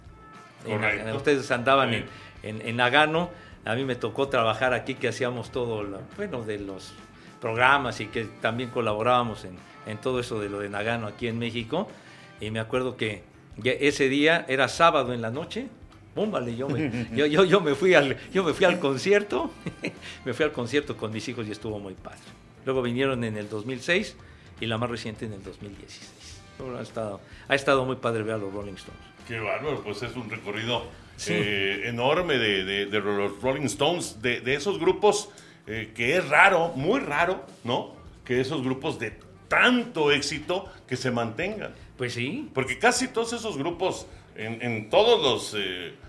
Ustedes andaban en Nagano, a mí me tocó trabajar aquí, que hacíamos todo, de los programas y que también colaborábamos en todo eso de lo de Nagano aquí en México. Y me acuerdo que ese día era sábado en la noche. Vale, yo me fui al concierto, me fui al concierto con mis hijos y estuvo muy padre. Luego vinieron en el 2006 y la más reciente en el 2016. Ha estado muy padre ver a los Rolling Stones. Qué bárbaro, pues es un recorrido enorme de los Rolling Stones, de esos grupos que es raro, muy raro, ¿no? Que esos grupos de tanto éxito que se mantengan. Pues sí. Porque casi todos esos grupos en todos los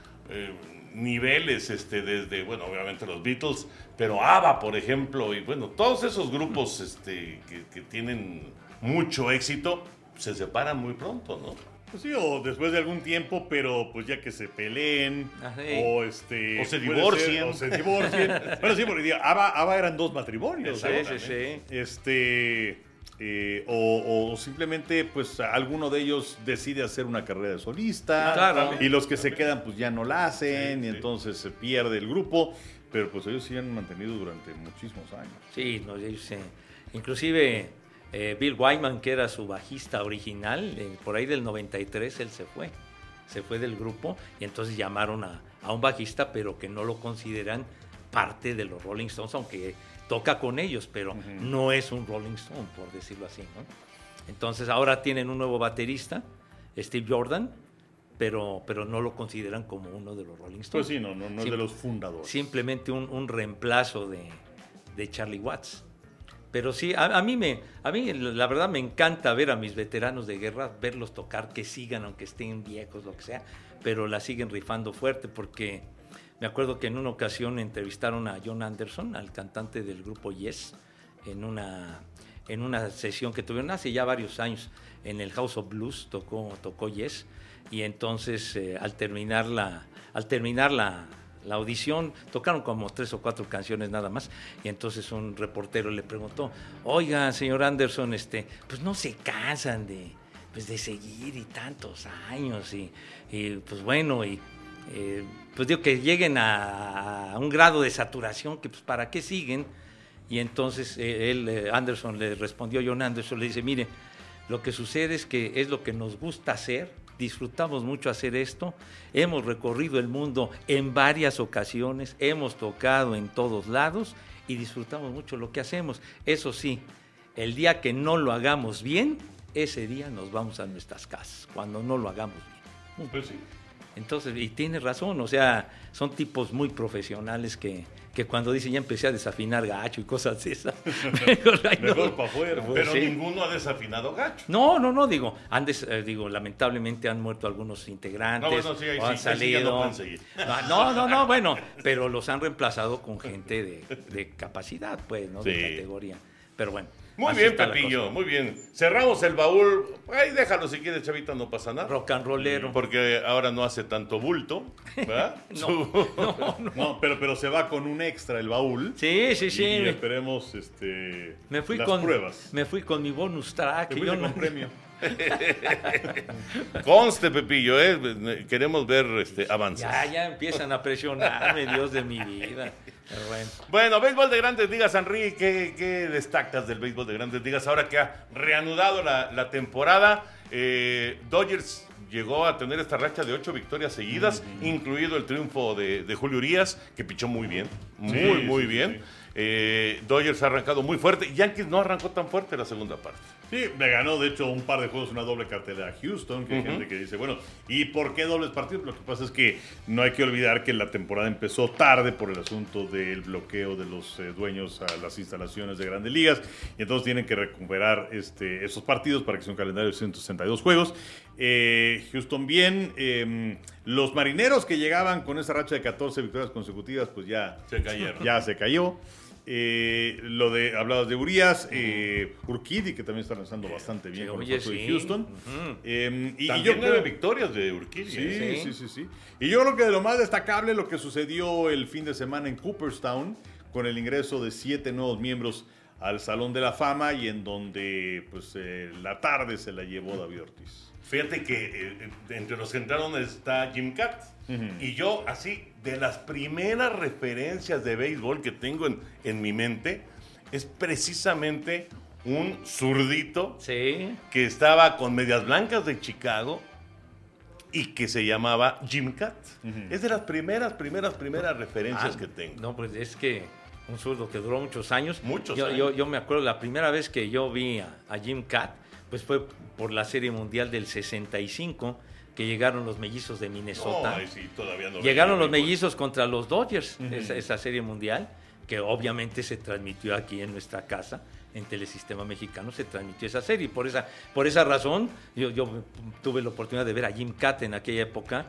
niveles, desde, obviamente los Beatles, pero ABBA, por ejemplo, y todos esos grupos que tienen mucho éxito, se separan muy pronto, ¿no? Pues sí, o después de algún tiempo, pero pues ya que se peleen, o se divorcien. Bueno, sí, porque ABBA eran 2 matrimonios. Sí. O simplemente pues alguno de ellos decide hacer una carrera de solista, claro. Y los que se quedan pues ya no la hacen, y entonces se pierde el grupo, pero pues ellos sí han mantenido durante muchísimos años. Sí, inclusive Bill Wyman, que era su bajista original, por ahí del 93 él se fue del grupo, y entonces llamaron a un bajista, pero que no lo consideran parte de los Rolling Stones, aunque toca con ellos, pero no es un Rolling Stone, por decirlo así, ¿no? Entonces ahora tienen un nuevo baterista, Steve Jordan, pero no lo consideran como uno de los Rolling Stones. Pues sí, no es de los fundadores. Simplemente un reemplazo de Charlie Watts. Pero sí, a mí la verdad me encanta ver a mis veteranos de guerra, verlos tocar, que sigan, aunque estén viejos, lo que sea, pero la siguen rifando fuerte, porque me acuerdo que en una ocasión entrevistaron a John Anderson, al cantante del grupo Yes, en una sesión que tuvieron hace ya varios años en el House of Blues, tocó Yes, y entonces al terminar la audición tocaron como 3 o 4 canciones nada más, y entonces un reportero le preguntó: oiga, señor Anderson, pues no se cansan de seguir y tantos años, y pues bueno, pues digo que lleguen a un grado de saturación que pues para qué siguen. Y entonces Anderson le respondió, John Anderson le dice: mire, lo que sucede es que es lo que nos gusta hacer, disfrutamos mucho hacer esto, hemos recorrido el mundo en varias ocasiones, hemos tocado en todos lados y disfrutamos mucho lo que hacemos. Eso sí, el día que no lo hagamos bien, ese día nos vamos a nuestras casas, cuando no lo hagamos bien. Pues sí. Entonces, y tienes razón, o sea, son tipos muy profesionales que cuando dicen ya empecé a desafinar gacho y cosas de esas. Mejor para afuera. Pero sí. ninguno ha desafinado gacho. No, digo, lamentablemente han muerto algunos integrantes, No, bueno, sí, ahí o han sí, ahí sí ya no salido. pueden seguir. No, bueno, pero los han reemplazado con gente de capacidad, pues, ¿no? Sí. De categoría. Pero bueno. Muy así bien, está la Pepillo, cosa. muy bien. Cerramos el baúl. Ahí déjalo si quieres, Chavita, no pasa nada. Rock and rollero. Porque ahora no hace tanto bulto, ¿verdad? No, pero se va con un extra el baúl. Sí. Y esperemos Me fui las pruebas. Me fui con mi bonus track. Te y fuiste yo con no- premio. Conste, Pepillo, queremos ver avances. Ya empiezan a presionarme, Dios de mi vida. Pero bueno. Bueno, béisbol de Grandes Ligas, Henry, ¿qué destacas del béisbol de Grandes Ligas ahora que ha reanudado la temporada? Dodgers llegó a tener esta racha de 8 victorias seguidas, incluido el triunfo de Julio Urias, que pichó muy bien, muy bien. Dodgers ha arrancado muy fuerte, Yankees no arrancó tan fuerte la segunda parte. Sí, le ganó de hecho un par de juegos, una doble cartelera a Houston, que hay gente que dice, bueno, ¿y por qué dobles partidos? Lo que pasa es que no hay que olvidar que la temporada empezó tarde por el asunto del bloqueo de los dueños a las instalaciones de Grandes Ligas, y entonces tienen que recuperar esos partidos para que sea un calendario de 162 juegos. Houston bien, los Marineros que llegaban con esa racha de 14 victorias consecutivas, pues ya se cayó. Hablabas de Urias, Urquidy, que también está lanzando bastante bien Sí, con el oye, caso de sí. Houston. Y También yo 9 creo, victorias de Urquidy. sí. Y yo creo que de lo más destacable lo que sucedió el fin de semana en Cooperstown, con el ingreso de 7 nuevos miembros al Salón de la Fama, y en donde pues la tarde se la llevó David Ortiz. Fíjate que entre los que entraron está Jim Kaat. Y yo, así, de las primeras referencias de béisbol que tengo en mi mente, es precisamente un zurdito Sí. que estaba con Medias Blancas de Chicago y que se llamaba Jim Kaat. Es de las primeras referencias que tengo. No, pues es que un zurdo que duró muchos años. Muchos Yo años. me acuerdo, la primera vez que yo vi a Jim Kaat, pues fue por la Serie Mundial del 65, que llegaron los mellizos de Minnesota. No, ahí sí, todavía no Llegaron veía los béisbol. mellizos contra los Dodgers, esa Serie Mundial, que obviamente se transmitió aquí en nuestra casa, en Telesistema Mexicano, se transmitió esa serie. Por esa razón, yo tuve la oportunidad de ver a Jim Kaat en aquella época,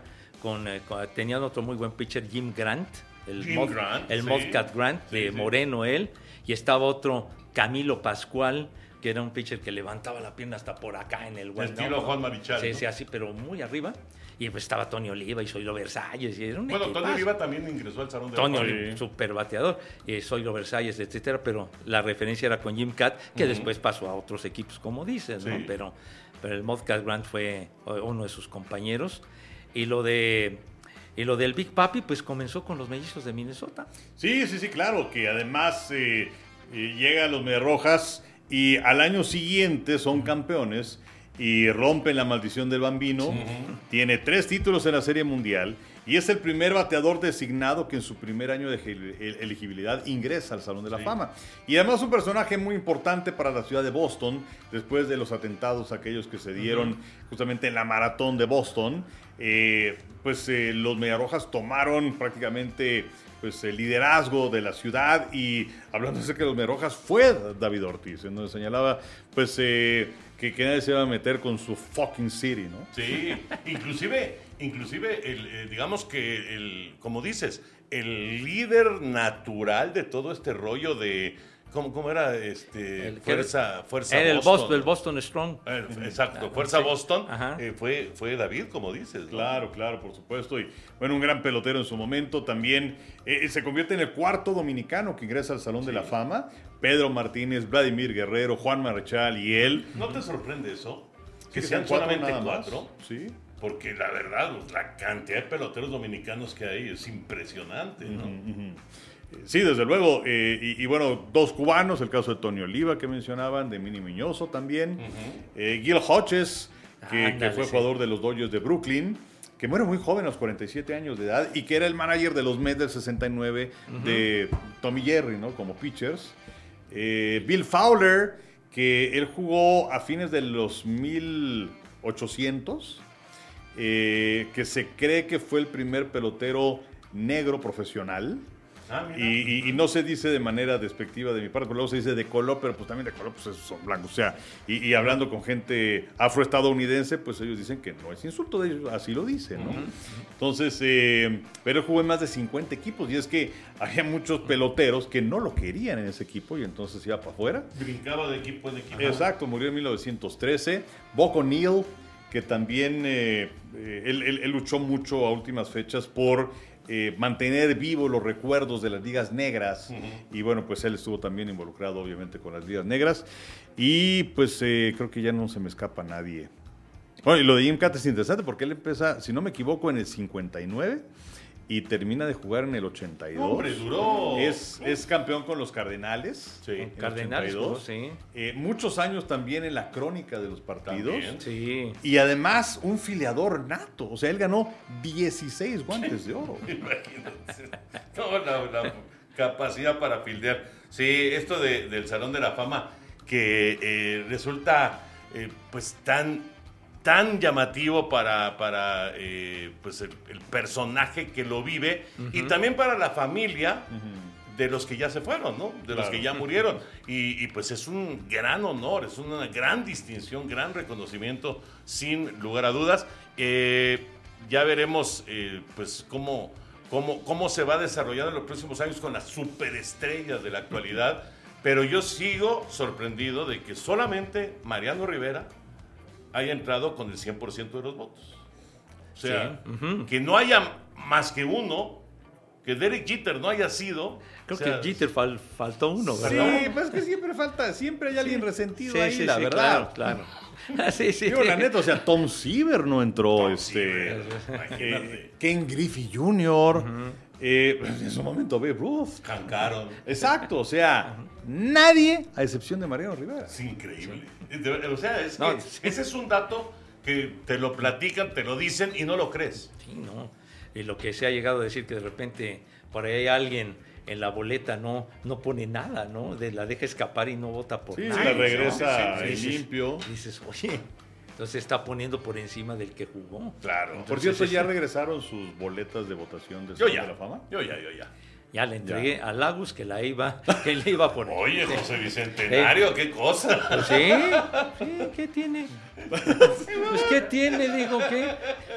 tenían otro muy buen pitcher, Jim Grant, el Sí. Modcat Grant, de Sí. Moreno él, y estaba otro, Camilo Pascual, que era un pitcher que levantaba la pierna hasta por acá en el guante. Estilo Juan Marichal, Sí, ¿no? sí, así, pero muy arriba. Y pues estaba Tony Oliva y Zoilo Versalles. Y era un Bueno, Tony equipazo. Oliva también ingresó al Salón de la Tony Fama. Oliva, super bateador, Zoilo Versalles, etcétera, pero la referencia era con Jim Kaat, que después pasó a otros equipos, como dices, ¿no? Sí. Pero el Modcat Grant fue uno de sus compañeros. Y lo del Big Papi, pues comenzó con los mellizos de Minnesota. Sí, claro, que además llegan los Mediarrojas y al año siguiente son campeones y rompen la maldición del Bambino. Tiene 3 títulos en la Serie Mundial y es el primer bateador designado que en su primer año de elegibilidad ingresa al Salón de la Fama. Y además un personaje muy importante para la ciudad de Boston, después de los atentados aquellos que se dieron justamente en la maratón de Boston. Los Mediarrojas tomaron prácticamente el liderazgo de la ciudad, y hablando de que los Mediarrojas fue David Ortiz, en donde señalaba que nadie se iba a meter con su fucking city, ¿no? Sí, inclusive digamos que como dices, el líder natural de todo este rollo de ¿cómo era fuerza Era el Boston. Boston Strong. Exacto, Fuerza Sí. Boston. Ajá. Fue David, como dices, ¿no? Claro, por supuesto. Y bueno, un gran pelotero en su momento. También se convierte en el 4º dominicano que ingresa al Salón de la Fama. Pedro Martínez, Vladimir Guerrero, Juan Marichal y él. ¿No te sorprende eso? Que Sí, sean 4 solamente nada más. 4. Sí. Porque la verdad, la cantidad de peloteros dominicanos que hay es impresionante, ¿no? Sí, desde luego. Y bueno, 2 cubanos, el caso de Tony Oliva que mencionaban, de Mini Miñoso también. Gil Hodges, que Ándale, fue sí. jugador de los Dodgers de Brooklyn. que muere muy joven, a los 47 años de edad, y que era el manager de los Mets del 69, de Tommy Jerry, ¿no? Como pitchers. Bill Fowler, que él jugó a fines de los 1800, que se cree que fue el primer pelotero negro profesional. Y no se dice de manera despectiva de mi parte, pero luego se dice de color, pero pues también de color pues son blancos. O sea, y hablando con gente afroestadounidense, pues ellos dicen que no es insulto de ellos, así lo dicen, ¿no? Entonces, pero él jugó en más de 50 equipos, y es que había muchos peloteros que no lo querían en ese equipo, y entonces iba para afuera. Brincaba de equipo en equipo. Exacto, murió en 1913. Buck O'Neil, que también él luchó mucho a últimas fechas por mantener vivos los recuerdos de las ligas negras, y bueno, pues él estuvo también involucrado obviamente con las ligas negras, y pues creo que ya no se me escapa nadie. Bueno, y lo de Jim Kaat es interesante porque él empieza, si no me equivoco, en el 59 y termina de jugar en el 82. ¡Hombre, duró! Es campeón con los Cardenales. Sí. En Cardenales, 82. sí. Muchos años también en la crónica de los partidos. También. Sí. Y además un filiador nato. O sea, él ganó 16 guantes de oro. Imagínense. No, la capacidad para fildear. Sí, esto del Salón de la Fama que resulta pues tan llamativo para pues el personaje que lo vive, y también para la familia de los que ya se fueron, ¿no? De los que ya murieron. Y pues es un gran honor, es una gran distinción, gran reconocimiento, sin lugar a dudas. Ya veremos pues cómo se va desarrollando en los próximos años con las superestrellas de la actualidad, pero yo sigo sorprendido de que solamente Mariano Rivera haya entrado con el 100% de los votos. O sea, que no haya más que uno, que Derek Jeter no haya sido. Creo que Jeter faltó uno, Sí, ¿verdad? pues es que siempre hay alguien resentido Sí, ahí, sí, la sí, verdad. Claro. Sí, sí. Digo, la neta, o sea, Tom Seaver no entró, Imagínate. Ken Griffey Jr., en su momento Babe Ruth. Cancaron. Exacto, o sea, nadie, a excepción de Mariano Rivera. Es increíble. O sea, No, ese es un dato que te lo platican, te lo dicen y no lo crees. Sí, no. Y lo que se ha llegado a decir, que de repente por ahí alguien en la boleta no pone nada, ¿no? La deja escapar y no vota por Sí, nada. la regresa ¿no? en Dices- limpio. Dices, oye, entonces está poniendo por encima del que jugó. Claro. Por cierto, ¿ya regresaron sus boletas de votación del Yo Salón ya. de la Fama? Yo ya. Ya le entregué a Lagos que le iba a poner. Oye, José Bicentenario, qué cosa. Pues sí, ¿qué tiene? Pues ¿qué tiene? Digo, ¿qué?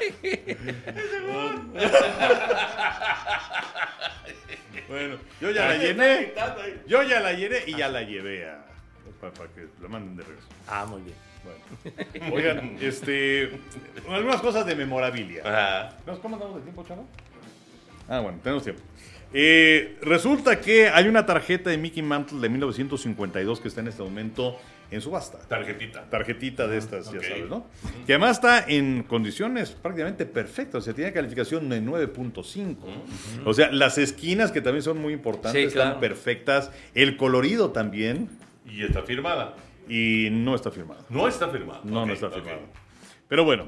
Bueno, yo ya la llené. Yo ya la llené y ya la llevé para que la manden de regreso. Ah, muy bien. Bueno. Oigan, algunas cosas de memorabilia. Ajá. ¿Cómo andamos de tiempo, chavo? Ah, bueno, tenemos tiempo. Resulta que hay una tarjeta de Mickey Mantle de 1952 que está en este momento en subasta. Tarjetita de estas, Ok. ya sabes, ¿no? Que además está en condiciones prácticamente perfectas. O sea, tiene calificación de 9.5. O sea, las esquinas, que también son muy importantes, Sí, están claro. perfectas. El colorido también. Y está firmada. Y no está firmado. No está firmada. No, Ok, no está ok. firmado. Pero bueno,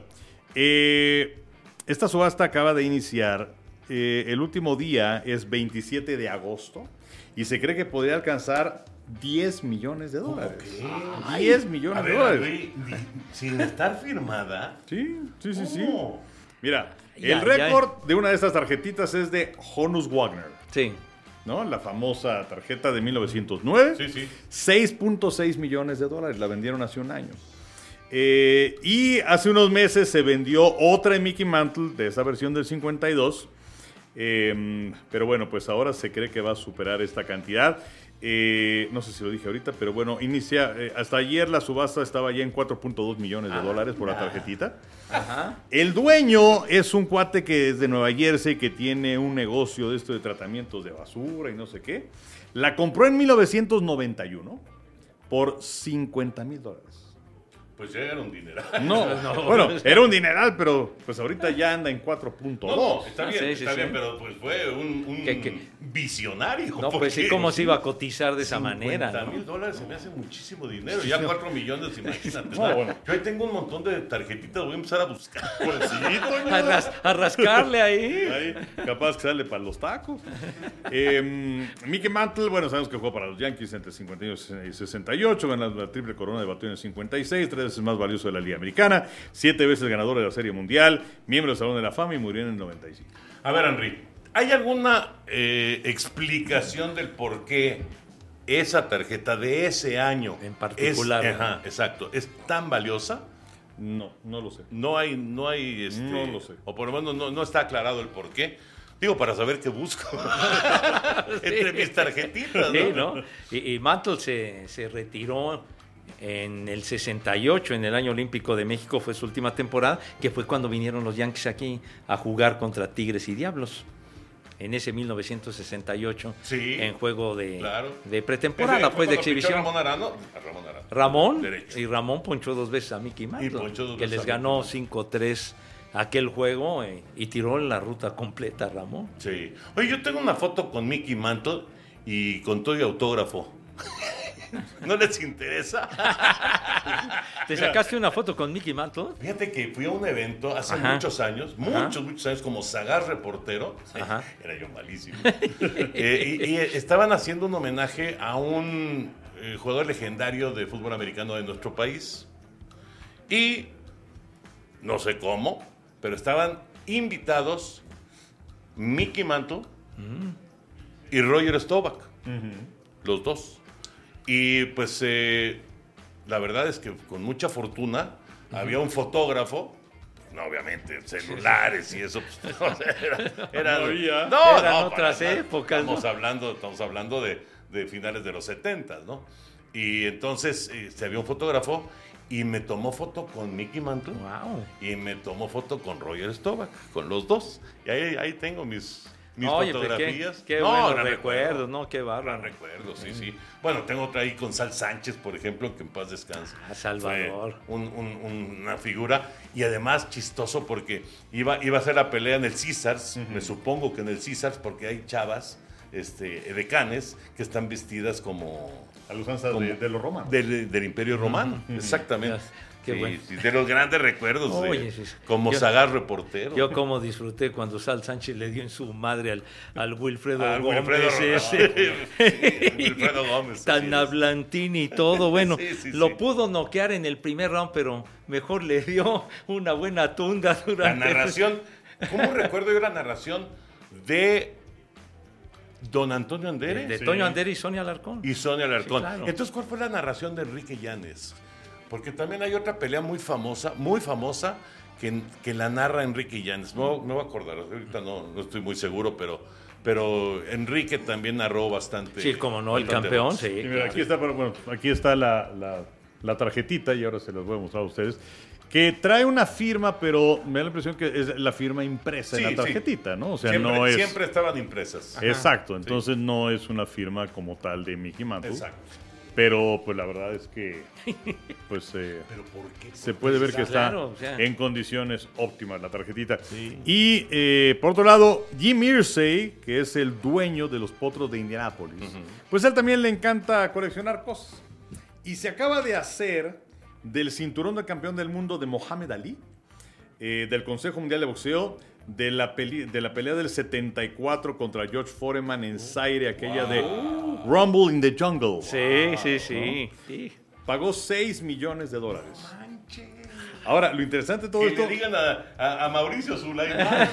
esta subasta acaba de iniciar. El último día es 27 de agosto y se cree que podría alcanzar 10 millones de dólares. Ok. 10 A millones de ver, dólares. sin estar firmada. Sí. ¿Cómo? Mira, Ya, el récord de una de estas tarjetitas es de Honus Wagner, Sí. ¿no? La famosa tarjeta de 1909. Sí. 6.6 millones de dólares, la vendieron hace un año. Y hace unos meses se vendió otra de Mickey Mantle, de esa versión del 52. Pero bueno, pues ahora se cree que va a superar esta cantidad. No sé si lo dije ahorita, pero bueno, hasta ayer la subasta estaba ya en 4.2 millones de dólares por la tarjetita. Ajá. El dueño es un cuate que es de Nueva Jersey, que tiene un negocio de esto de tratamientos de basura y no sé qué. La compró en 1991 por $50,000. Pues ya era un dineral. No, bueno, era un dineral, pero pues ahorita ya anda en 4.2. No, está bien, sí, está sí. bien, pero pues fue un visionario. No, pues sí, ¿cómo se iba a cotizar de esa manera? ¿no? $50,000 se me hace muchísimo dinero. Ya 4 millones, imagínate. No, bueno. Yo ahí tengo un montón de tarjetitas, voy a empezar a buscar. Pues sí, Toño. A rascarle ahí. Ahí, capaz que sale para los tacos. Mickey Mantle, bueno, sabemos que jugó para los Yankees entre 51 y 68, ganó la triple corona de bateo en el 56, 3 veces más valioso de la Liga Americana, 7 veces ganador de la Serie Mundial, miembro del Salón de la Fama y murió en el 95. A ver, Henry, ¿hay alguna explicación del por qué esa tarjeta de ese año En particular, ajá, exacto, es tan valiosa? No lo sé. No hay No lo sé. o por lo menos no está aclarado el por qué. Digo, para saber qué busco entre mis tarjetitas, Sí, ¿no? ¿no? Y Mantle se retiró en el 68, en el año olímpico de México, fue su última temporada, que fue cuando vinieron los Yankees aquí a jugar contra Tigres y Diablos. En ese 1968, Sí, en juego claro. de pretemporada, pues de exhibición. Ramón Arano. Ramón, Derecho. y Ramón ponchó 2 veces a Mickey Mantle, ponchó 2 que veces les a ganó Mickey 5-3 aquel juego y tiró la ruta completa Ramón. Sí. Oye, yo tengo una foto con Mickey Mantle y con todo y autógrafo. ¿No les interesa? ¿Te sacaste una foto con Mickey Mantle? Fíjate que fui a un evento hace Ajá. muchos años, muchos años, como Sagaz reportero. Ajá. Era yo malísimo. Y estaban haciendo un homenaje a un jugador legendario de fútbol americano de nuestro país. Y no sé cómo, pero estaban invitados Mickey Mantle y Roger Staubach, los dos. Y pues la verdad es que con mucha fortuna había un fotógrafo, no, obviamente celulares y eso, pues, o sea, eran Eran otras para nada. épocas, ¿no? Estamos hablando de finales de los 70, ¿no? Y entonces había un fotógrafo y me tomó foto con Mickey Mantle. Wow. Y me tomó foto con Roger Staubach, con los dos. Y ahí tengo mis Oye, pues, fotografías. qué No, buenos gran recuerdos, ¿no? Qué Gran bárbaro. recuerdo, sí. Bueno, tengo otra ahí con Sal Sánchez, por ejemplo, que en paz descanse. Ah, Salvador. Fue una figura. Y además chistoso porque iba a ser la pelea en el Caesars. Me supongo que en el Caesars, porque hay chavas edecanes que están vestidas como A los anzas de los romanos. del Imperio Romano. Exactamente. Qué bueno. Sí, de los grandes recuerdos. Oye, sí. Como Yo- Sagaz reportero. Yo como disfruté cuando Sal Sánchez le dio en su madre al Wilfredo Gómez. Wilfredo Gómez. Tan así es. hablantín y todo. Bueno, Sí. lo pudo noquear en el primer round, pero mejor le dio una buena tunga La durante... narración. ¿Cómo recuerdo yo la narración de Don Antonio Andere? De Sí. Toño Andere y Sonia Alarcón. Y Sonia Alarcón. Sí, claro. Entonces, ¿cuál fue la narración de Enrique Llanes? Porque también hay otra pelea muy famosa, que la narra Enrique Llanes. Me voy a acordar, ahorita no estoy muy seguro, pero Enrique también narró bastante. Sí, como no, el bastante campeón, box. sí. Y mira, aquí está la tarjetita y ahora se las voy a mostrar a ustedes. Que trae una firma, pero me da la impresión que es la firma impresa Sí, en la sí. tarjetita, ¿no? O sea, Siempre, no es. siempre estaban impresas. Exacto, entonces no es una firma como tal de Mickey Mantle. Exacto. Pero pues la verdad es que pues ¿Pero por qué? se puede ver que está Claro, o sea. en condiciones óptimas la tarjetita. Y por otro lado, Jim Irsay, que es el dueño de los Potros de Indianápolis, pues él también le encanta coleccionar cosas. Y se acaba de hacer del cinturón de campeón del mundo de Mohamed Ali, del Consejo Mundial de Boxeo, de la pelea del 74 contra George Foreman en Zaire, aquella de Rumble in the Jungle. Sí. Pagó $6 millones. Ahora, lo interesante de todo Que esto, le digan a Mauricio Sulaimán.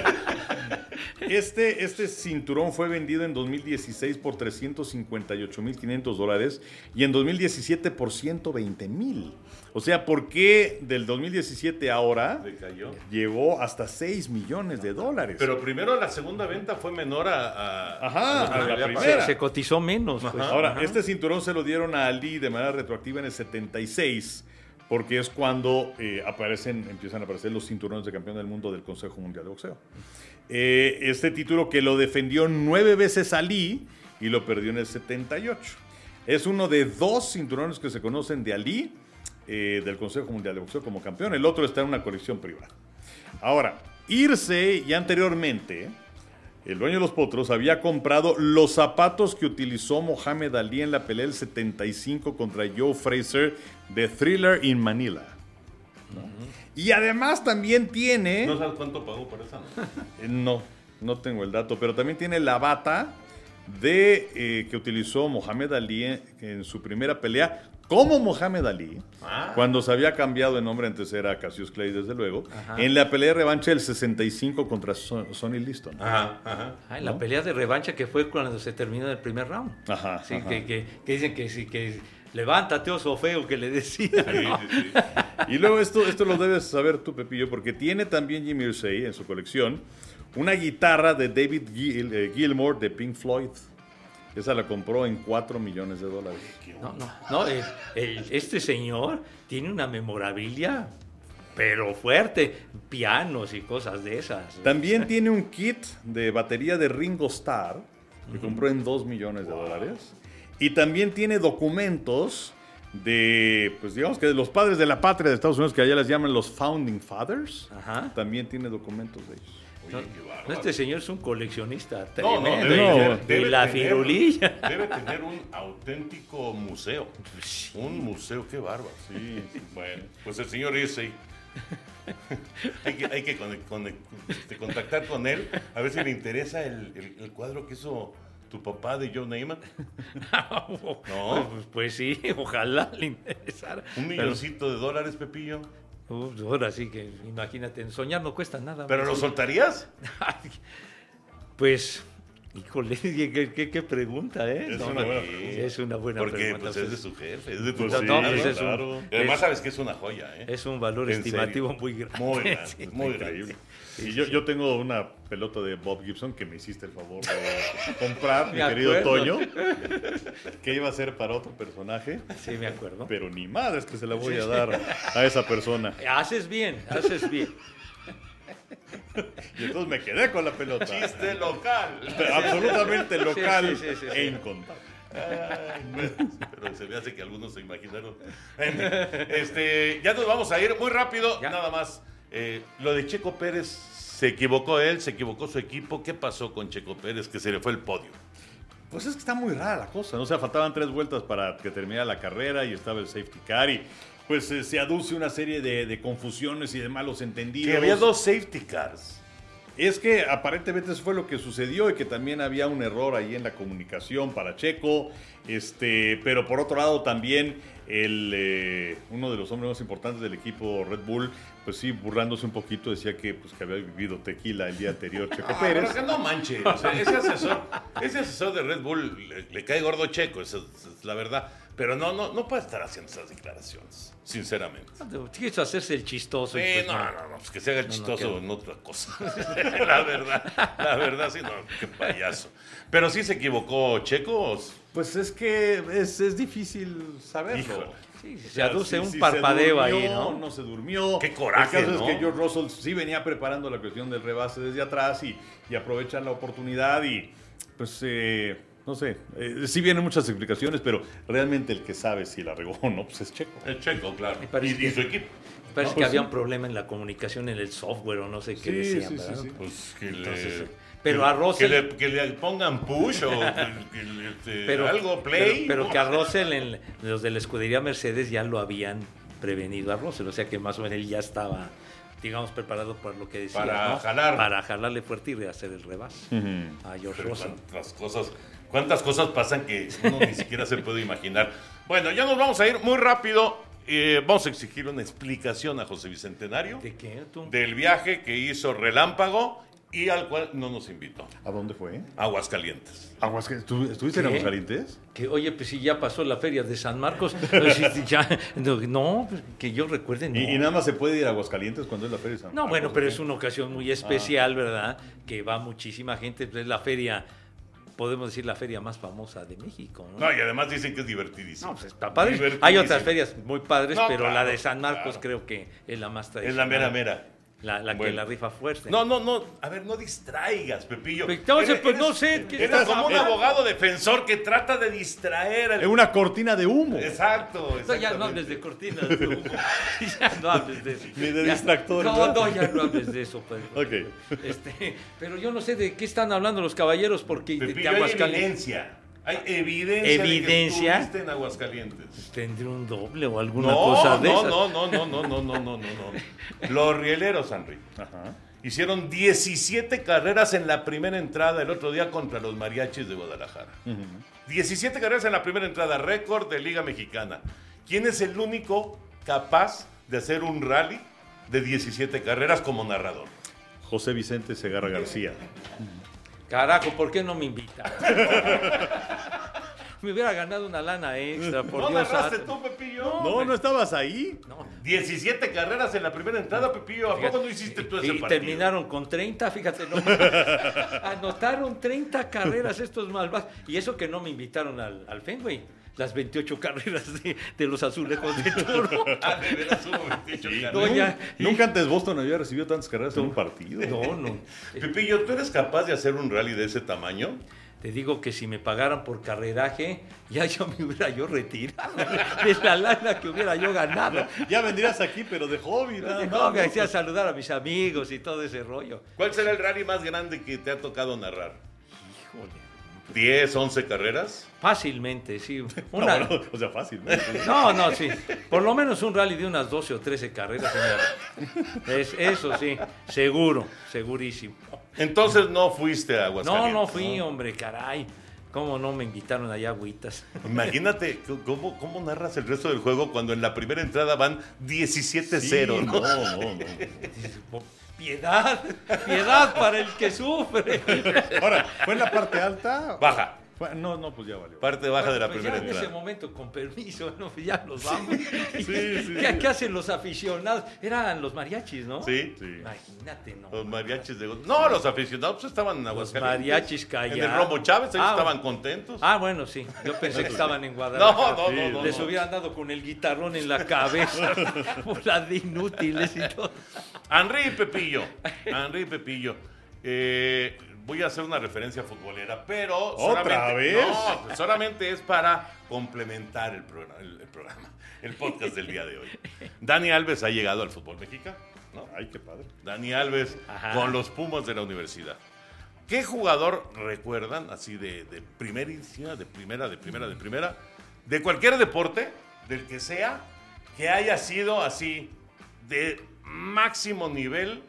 este cinturón fue vendido en 2016 por $358,500 y en 2017 por $120,000. O sea, ¿por qué del 2017 ahora Le cayó. llegó hasta $6 millones? Pero primero la segunda venta fue menor a Ajá, lo que a la había primera. pasado. Se cotizó menos. Pues. Ahora, Ajá. este cinturón se lo dieron a Ali de manera retroactiva en el 76, porque es cuando empiezan a aparecer los cinturones de campeón del mundo del Consejo Mundial de Boxeo. Este título que lo defendió 9 veces Ali y lo perdió en el 78. Es uno de 2 cinturones que se conocen de Ali. del Consejo Mundial de Boxeo como campeón. El otro está en una colección privada. Ahora, Irse ya anteriormente, el dueño de los potros, había comprado los zapatos que utilizó Mohamed Ali en la pelea del 75 contra Joe Frazier de Thriller in Manila. ¿No? Y además también tiene... ¿No sabes cuánto pagó por esa? No tengo el dato, pero también tiene la bata que utilizó Mohamed Ali en su primera pelea como Mohamed Ali, cuando se había cambiado de nombre, antes era Cassius Clay, desde luego, en la pelea de revancha del 65 contra Sonny Liston. En la pelea de revancha que fue cuando se terminó el primer round. Sí, que dicen que sí, que levántate, oso feo, que le decía. ¿No? Sí. Y luego esto lo debes saber tú, Pepillo, porque tiene también Jimmy Irsay en su colección una guitarra de David Gilmour de Pink Floyd. Esa la compró en $4 millones. No, este señor tiene una memorabilia, pero fuerte, pianos y cosas de esas. También tiene un kit de batería de Ringo Starr, que compró en $2 millones. Y también tiene documentos de, pues digamos que de los padres de la patria de Estados Unidos, que allá les llaman los Founding Fathers. También tiene documentos de ellos. Este señor es un coleccionista tremendo. Debe la tener, firulilla. Debe tener un auténtico museo. Sí. Un museo, qué bárbaro. Sí. Bueno, pues el señor Irsay. hay que contactar con él, a ver si le interesa el cuadro que hizo tu papá de Joe Namath. No, pues sí, ojalá le interesara. $1 milloncito de dólares, Pepillo. Ahora sí que, imagínate, soñar no cuesta nada. ¿Pero lo soltarías? Pues, híjole, qué pregunta, ¿eh? Es una buena pregunta. Porque pues, es de su jefe, es de tu claro. Y además sabes que es una joya, ¿eh? Es un valor estimativo muy grande. Muy grande, muy increíble. Y yo tengo una pelota de Bob Gibson que me hiciste el favor de comprar, mi querido Toño, que iba a ser para otro personaje. Sí, me acuerdo. Pero ni madres que se la voy a dar a esa persona. Haces bien. Y entonces me quedé con la pelota. Chiste local. Absolutamente local e incontable. Pero se me hace que algunos se imaginaron. Ya nos vamos a ir muy rápido, nada más. Lo de Checo Pérez, se equivocó él, se equivocó su equipo. ¿Qué pasó con Checo Pérez que se le fue el podio? Pues es que está muy rara la cosa, ¿no? O sea, faltaban 3 vueltas para que terminara la carrera y estaba el safety car y pues se aduce una serie de confusiones y de malos entendidos. Que había 2 safety cars. Es que aparentemente eso fue lo que sucedió y que también había un error ahí en la comunicación para Checo, pero por otro lado también uno de los hombres más importantes del equipo Red Bull, pues sí, burlándose un poquito, decía que había vivido tequila el día anterior Checo Pérez. Pero que no manches, o sea, ese asesor de Red Bull le cae gordo Checo, esa es la verdad. Pero no puede estar haciendo esas declaraciones, sinceramente. Quiso hacerse el chistoso. Sí, pues pues que se haga el chistoso en otra cosa. La verdad, sí, qué payaso. Pero sí se equivocó Checo. Pues es que es difícil saberlo. Híjole. Sí, se aduce un parpadeo durmió, ahí, ¿no? No se durmió. Qué coraje, El caso ¿no? es que George Russell sí venía preparando la cuestión del rebase desde atrás y aprovechan la oportunidad y pues... no sé, sí vienen muchas explicaciones, pero realmente el que sabe si la regó o no, pues es Checo. Es Checo, claro. Y su equipo. Parece que había un problema en la comunicación, en el software o no sé qué decían, ¿verdad? Sí. Pues pero a Russell... Que le pongan push o algo, play. Pero que a Russell, los de la escudería Mercedes ya lo habían prevenido a Russell, o sea que más o menos él ya estaba... digamos, preparado por lo que decía, para jalarle fuerte y hacer el rebase a George Russell. ¿Cuántas cosas pasan que uno ni siquiera se puede imaginar? Bueno, ya nos vamos a ir muy rápido. Vamos a exigir una explicación a José Bicentenario. ¿De qué? Del viaje que hizo Relámpago y al cual no nos invitó. ¿A dónde fue? Aguascalientes. ¿Estuviste en Aguascalientes? Que, oye, pues sí, ya pasó la feria de San Marcos. No, que yo recuerde, no. ¿Y nada más se puede ir a Aguascalientes cuando es la feria de San Marcos? No, bueno, pero es una ocasión muy especial, ¿verdad? Que va muchísima gente. Pues es la feria, podemos decir, la feria más famosa de México, ¿no? No, y además dicen que es divertidísimo. No, pues está padre. Hay otras ferias muy padres, pero la de San Marcos creo que es la más tradicional. Es la mera mera. la que Bueno. la rifa fuerte. No. A ver, no distraigas, Pepillo. Entonces, pues no sé. ¿qué Eres estás como un hablando? abogado defensor que trata de distraer Es una cortina de humo. Exacto, No, ya no exactamente. hables de cortinas de humo. Ya no hables de eso. Ni de Ya- distractores, No, ¿verdad? ya no hables de eso, pues. Ok. Pero yo no sé de qué están hablando los caballeros porque de Pepillo, hay Aguascalientes. evidencia. Hay evidencia. ¿Evidencia? De que estuviste en Aguascalientes. ¿Tendré un doble o alguna cosa de esas? No. Los rieleros, Henry, Ajá. hicieron 17 carreras en la primera entrada el otro día contra los Mariachis de Guadalajara. 17 carreras en la primera entrada, récord de Liga Mexicana. ¿Quién es el único capaz de hacer un rally de 17 carreras como narrador? José Vicente Segarra García. Carajo, ¿por qué no me invita? Me hubiera ganado una lana extra, por ¿No Dios narraste santo. tú, Pepillo? No estabas ahí. No. 17 carreras en la primera entrada, Pepillo. ¿A poco no hiciste tú ese Y partido? terminaron con 30, fíjate, no. Anotaron 30 carreras estos malvados. Y eso que no me invitaron al Fenway. Las 28 carreras de los Azulejos de Toro. Ah, de veras hubo 28 carreras. No, ya. Nunca antes Boston había recibido tantas carreras en un partido. No. Pepillo, ¿tú eres capaz de hacer un rally de ese tamaño? Te digo que si me pagaran por carreraje, ya me hubiera yo retirado de la lana que hubiera yo ganado. Ya vendrías aquí, pero de hobby, nada No, más. me hacía saludar a mis amigos y todo ese rollo. ¿Cuál será el rally más grande que te ha tocado narrar? Híjole. ¿10, 11 carreras? Fácilmente, sí. No, Una, bueno, o sea, fácil. no, sí. Por lo menos un rally de unas 12 o 13 carreras. Eso sí, seguro, segurísimo. Entonces no fuiste a Aguascalientes. No fui, hombre, caray. ¿Cómo no me invitaron allá agüitas? Imagínate cómo narras el resto del juego cuando en la primera entrada van 17-0. Sí, ¿no? no. Piedad para el que sufre. Ahora, ¿fue en la parte alta? Baja. No, pues ya valió. Parte baja de la Pues primera ya en ese entrada. momento, con permiso, ¿no? Ya nos vamos. sí. ¿Qué hacen los aficionados? Eran los mariachis, ¿no? Sí. Imagínate, ¿no? Los mariachis de... No, los aficionados pues, estaban en Aguascalientes. mariachis callados. En el Romo Chávez, ellos Ah, estaban contentos. Bueno, sí. Yo pensé que estaban en Guadalajara. No. Les hubieran dado con el guitarrón en la cabeza. Por la de inútiles y todo. Henry y Pepillo. Voy a hacer una referencia futbolera, pero ¿Otra vez? No, solamente es para complementar el programa, el podcast del día de hoy. Dani Alves ha llegado al fútbol mexicano, ¿no? Ay, qué padre. Dani Alves Ajá. con los Pumas de la universidad. ¿Qué jugador recuerdan así de primerísima, de primera, de cualquier deporte, del que sea, que haya sido así de máximo nivel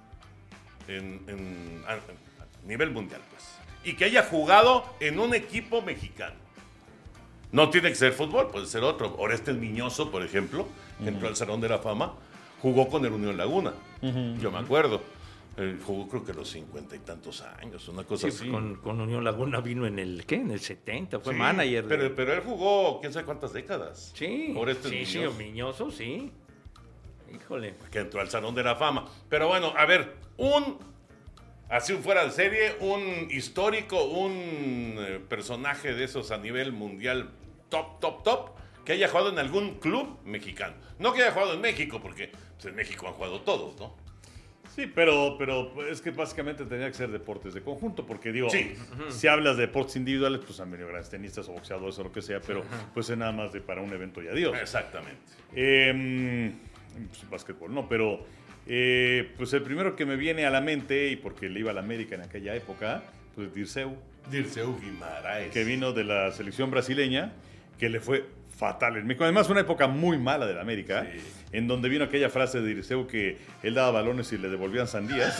a nivel mundial, pues, y que haya jugado en un equipo mexicano? No tiene que ser fútbol, puede ser otro. Orestes Miñoso, por ejemplo, entró al Salón de la Fama, jugó con el Unión Laguna. Yo me acuerdo. Jugó creo que los 50 y tantos años, una cosa Sí, así. con Unión Laguna vino en el, ¿qué? En el 70, fue Sí, manager. pero él jugó quién sabe cuántas décadas. Sí, Orestes sí, Miñoso, Miñoso, sí. Híjole. que entró al Salón de la Fama. Pero bueno, a ver, así fuera de serie, un histórico, un personaje de esos a nivel mundial top, que haya jugado en algún club mexicano. No que haya jugado en México, porque pues, en México han jugado todos, ¿no? Sí, pero es que básicamente tenía que ser deportes de conjunto, porque digo, Sí. si hablas de deportes individuales, pues han venido grandes tenistas o boxeadores o lo que sea, pero pues es nada más para un evento y adiós. Exactamente. Pues, básquetbol, no, pero pues el primero que me viene a la mente, y porque le iba a la América en aquella época, pues Dirceu, Guimaraes. que vino de la selección brasileña, que le fue fatal en México. Además, una época muy mala de la América, Sí. en donde vino aquella frase de Dirceu que él daba balones y le devolvían sandías.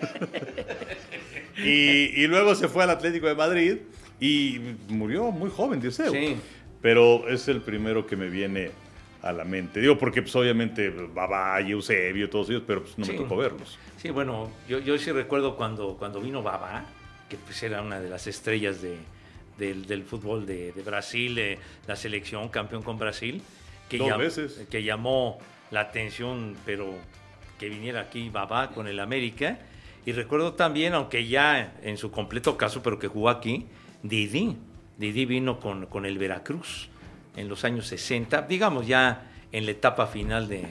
y luego se fue al Atlético de Madrid y murió muy joven Dirceu. Sí. Pero es el primero que me viene a la mente. Digo, porque pues, obviamente Babá y Eusebio, todos ellos, pero pues, no Sí. me tocó verlos. Sí, bueno, yo sí recuerdo cuando vino Babá, que pues era una de las estrellas del fútbol de Brasil, la selección campeón con Brasil, que, Dos veces. que llamó la atención, pero que viniera aquí Babá con el América. Y recuerdo también, aunque ya en su completo caso, pero que jugó aquí, Didi vino con el Veracruz en los años 60, digamos ya en la etapa final de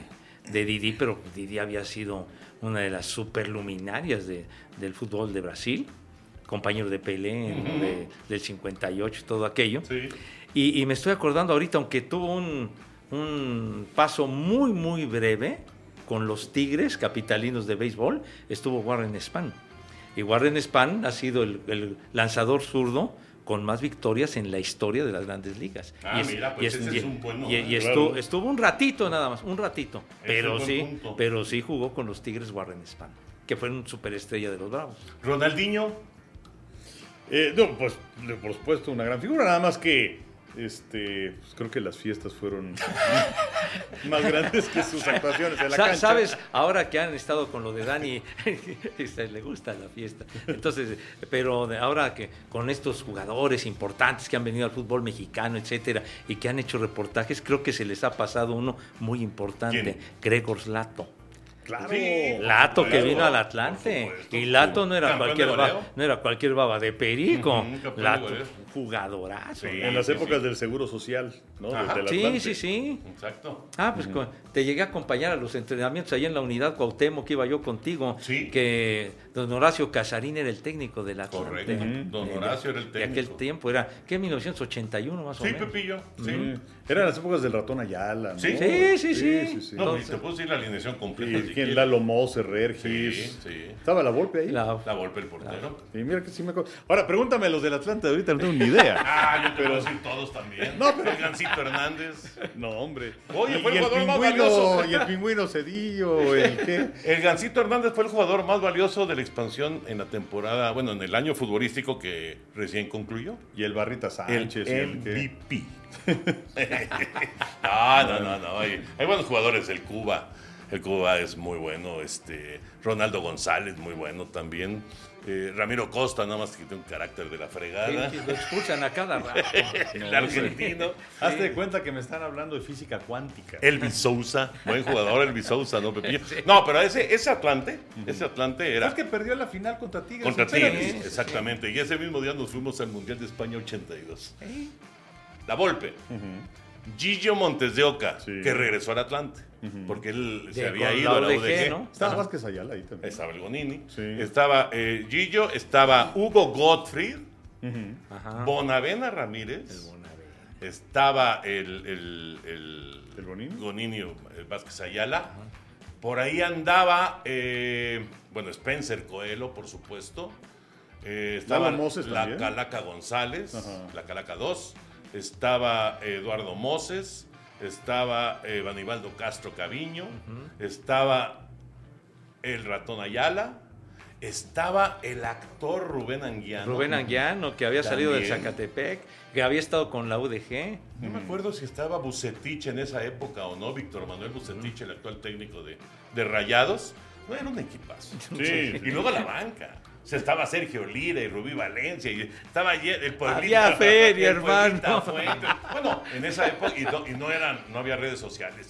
de Didi, pero Didi había sido una de las superluminarias del fútbol de Brasil, compañero de Pelé del 58 y todo aquello. Sí. Y me estoy acordando ahorita, aunque tuvo un paso muy, muy breve con los Tigres capitalinos de béisbol, estuvo Warren Spahn. Y Warren Spahn ha sido el lanzador zurdo con más victorias en la historia de las Grandes Ligas. Mira, pues ese es un buen y claro. estuvo un ratito nada más, un ratito. Ese es buen punto. Pero sí jugó con los Tigres Warren Spahn, que fue un superestrella de los Bravos. Ronaldinho. No, pues por supuesto una gran figura, nada más que pues creo que las fiestas fueron más grandes que sus actuaciones en la cancha. ¿Sabes? Ahora que han estado con lo de Dani, le gusta la fiesta. Entonces, pero ahora que con estos jugadores importantes que han venido al fútbol mexicano, etcétera, y que han hecho reportajes, creo que se les ha pasado uno muy importante, ¿Quién? Gregor Lato. Claro. Sí, Lato que claro, vino al por Atlante. supuesto. Y Lato no era Campeón de goleo. cualquier baba de perico. Campeón de Lato, goleo. jugadorazo. Sí. En las épocas del Seguro Social, ¿no? Ajá. Del Sí, Atlante. sí. Exacto. Pues te llegué a acompañar a los entrenamientos allá en la unidad Cuauhtémoc, que iba yo contigo. Sí. Que don Horacio Casarín era el técnico del Atlante. Correcto. Don Horacio era el De aquel técnico. tiempo, era, ¿qué? 1981 más o Sí, menos. Pepillo. Sí. Eran las épocas del ratón Ayala, ¿no? Sí. Sí. No, y te puedo decir la alineación completa. Sí, si ¿quién? quieres. Lalo Moser, Regis. Sí. Estaba la Volpe ahí. La- La Volpe, el portero. Y mira que sí me acuerdo. Ahora, pregúntame a los del Atlante, ahorita no tengo ni idea. Yo te puedo decir todos también. No, pero- El Gancito Hernández. No, hombre. Oye, fue el y jugador más pingüino, valioso. y el pingüino Cedillo, el qué. El Gancito Hernández fue el jugador más valioso de la expansión en la temporada, bueno, en el año futbolístico que recién concluyó. Y el Barrita Sánchez. y el qué. MVP. No. Hay buenos jugadores. El Cuba. El Cuba es muy bueno. Ronaldo González, muy bueno también. Ramiro Costa, nada más que tiene un carácter de la fregada. Sí, lo expulsan a cada rato. El argentino. Hazte de cuenta que me están hablando de física cuántica. Elvis Sousa, buen jugador Elvis Sousa, ¿no, Pepillo? No, pero ese Atlante era ¿Sabes que perdió la final contra Tigres? contra Espérate. Tigres, exactamente. Y ese mismo día nos fuimos al Mundial de España 82. La Volpe. Gillo Montes de Oca, Sí. que regresó al Atlante, porque él se De- había con ido la a la UDG, UDG. ¿no? Estaba Vázquez Ayala ahí también. Estaba el Gonini, Sí. estaba Gillo, estaba Hugo Gottfried, Ajá. Bonavena Ramírez, estaba el Gonini? Gonini, el Vázquez Ayala. Por ahí andaba, Spencer Coelho, por supuesto. Estaba Lalo Moses la también. Calaca González, Ajá. la Calaca 2. Estaba Eduardo Moses. Estaba Vanibaldo Castro Caviño. Estaba el Ratón Ayala. Estaba el actor Rubén Anguiano. Rubén Anguiano, que había salido del También. Zacatepec, que había estado con la UDG. No me acuerdo si estaba Bucetich en esa época o no, Víctor Manuel Bucetich, el actual técnico de Rayados. No, era un equipazo. Sí. Y luego la banca. O sea, estaba Sergio Lira y Rubí Valencia y estaba allí el Pueblita. Había feria, el Pueblita hermano. Fuente. Bueno, en esa época no había redes sociales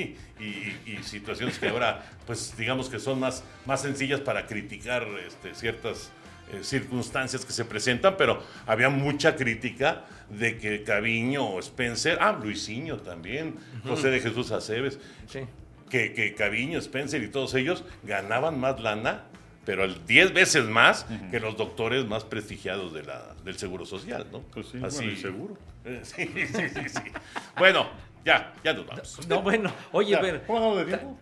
y situaciones que ahora, pues digamos que son más sencillas para criticar ciertas circunstancias que se presentan, pero había mucha crítica de que Caviño o Spencer, Luisinho también, José de Jesús Aceves, Sí. que Caviño, Spencer y todos ellos ganaban más lana, pero 10 veces más que los doctores más prestigiados del Seguro Social, ¿no? Pues sí, bueno, el seguro. Sí. Bueno, ya nos vamos. No, bueno, oye, Ya, pero... ¿cómo vamos de tiempo?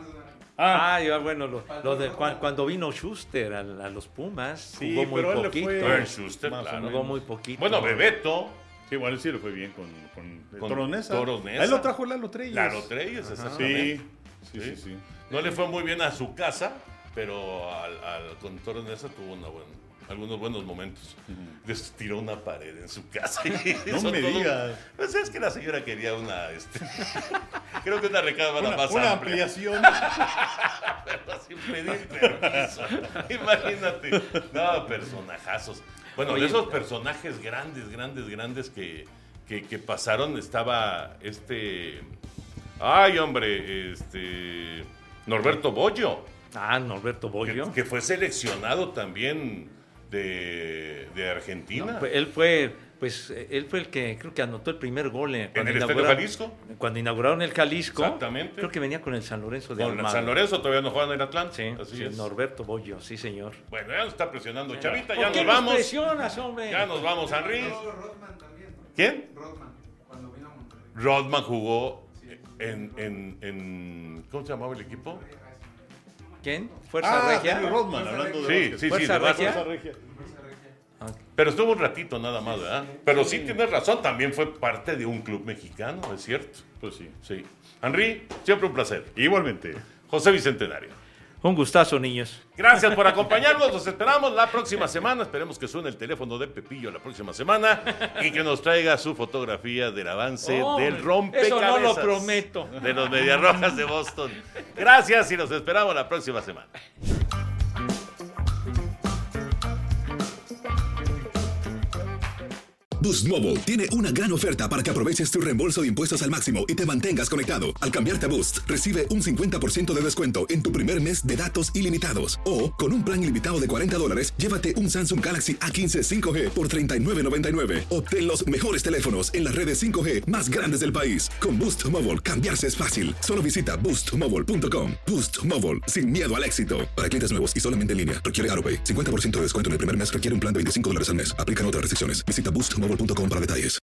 Ya, bueno, lo de cuando vino Schuster a los Pumas, Sí, jugó muy pero él le poquito. fue- Ern Schuster, Más o claro. Jugó muy poquito. Bueno, Bebeto, Sí, bueno, sí le fue bien con Con Toros Neza. Toros Neza. Ahí lo trajo Lalo Treyes. Lalo Treyes, exactamente. Sí. No le fue muy bien a su casa, pero con Toros Neza tuvo algunos buenos momentos. Les tiró una pared en su casa. No me digas. Pues es que la señora quería creo que una recámara más Una amplia. ampliación. Pero sin pedir permiso. Imagínate. No, personajazos. Bueno, Oye, de esos personajes grandes que pasaron estaba Norberto Bollo, Norberto Bollo. que fue seleccionado también de Argentina. Él fue pues él fue el que creo que anotó el primer gol ¿En el Estadio Jalisco? Cuando inauguraron el Jalisco. Exactamente. Creo que venía con el San Lorenzo de Con Almagro. San Lorenzo todavía no juegan en Atlanta. Sí, Así sí, es. Norberto Bollo, sí señor. Bueno, ya nos está presionando Chavita, ¿Por ya qué nos vamos. presionas, hombre? Ya nos vamos, Henry. Rodman también, ¿no? ¿Quién? Rodman, cuando vino a Monterrey. Rodman jugó en ¿cómo se llamaba el equipo? ¿Quién? ¿Fuerza Regia? Henry Rodman, hablando de Sí, ¿Fuerza de Barça. Regia? Fuerza Regia. Ah, Pero estuvo un ratito nada más, ¿verdad? Pero sí tienes razón, también fue parte de un club mexicano, es cierto. Pues sí. Sí. Henry, siempre un placer. Igualmente. José Bicentenario. un gustazo, niños. Gracias por acompañarnos, los esperamos la próxima semana. Esperemos que suene el teléfono de Pepillo la próxima semana y que nos traiga su fotografía del avance del rompecabezas. Eso no lo prometo. De los Mediarrojas de Boston. Gracias y nos esperamos la próxima semana. Boost Mobile tiene una gran oferta para que aproveches tu reembolso de impuestos al máximo y te mantengas conectado. Al cambiarte a Boost, recibe un 50% de descuento en tu primer mes de datos ilimitados. O, con un plan ilimitado de $40, llévate un Samsung Galaxy A15 5G por $39.99. Obtén los mejores teléfonos en las redes 5G más grandes del país. Con Boost Mobile, cambiarse es fácil. Solo visita boostmobile.com. Boost Mobile, sin miedo al éxito. Para clientes nuevos y solamente en línea, requiere AroPay. 50% de descuento en el primer mes requiere un plan de $25 al mes. Aplican otras restricciones. Visita boostmobile.com para detalles.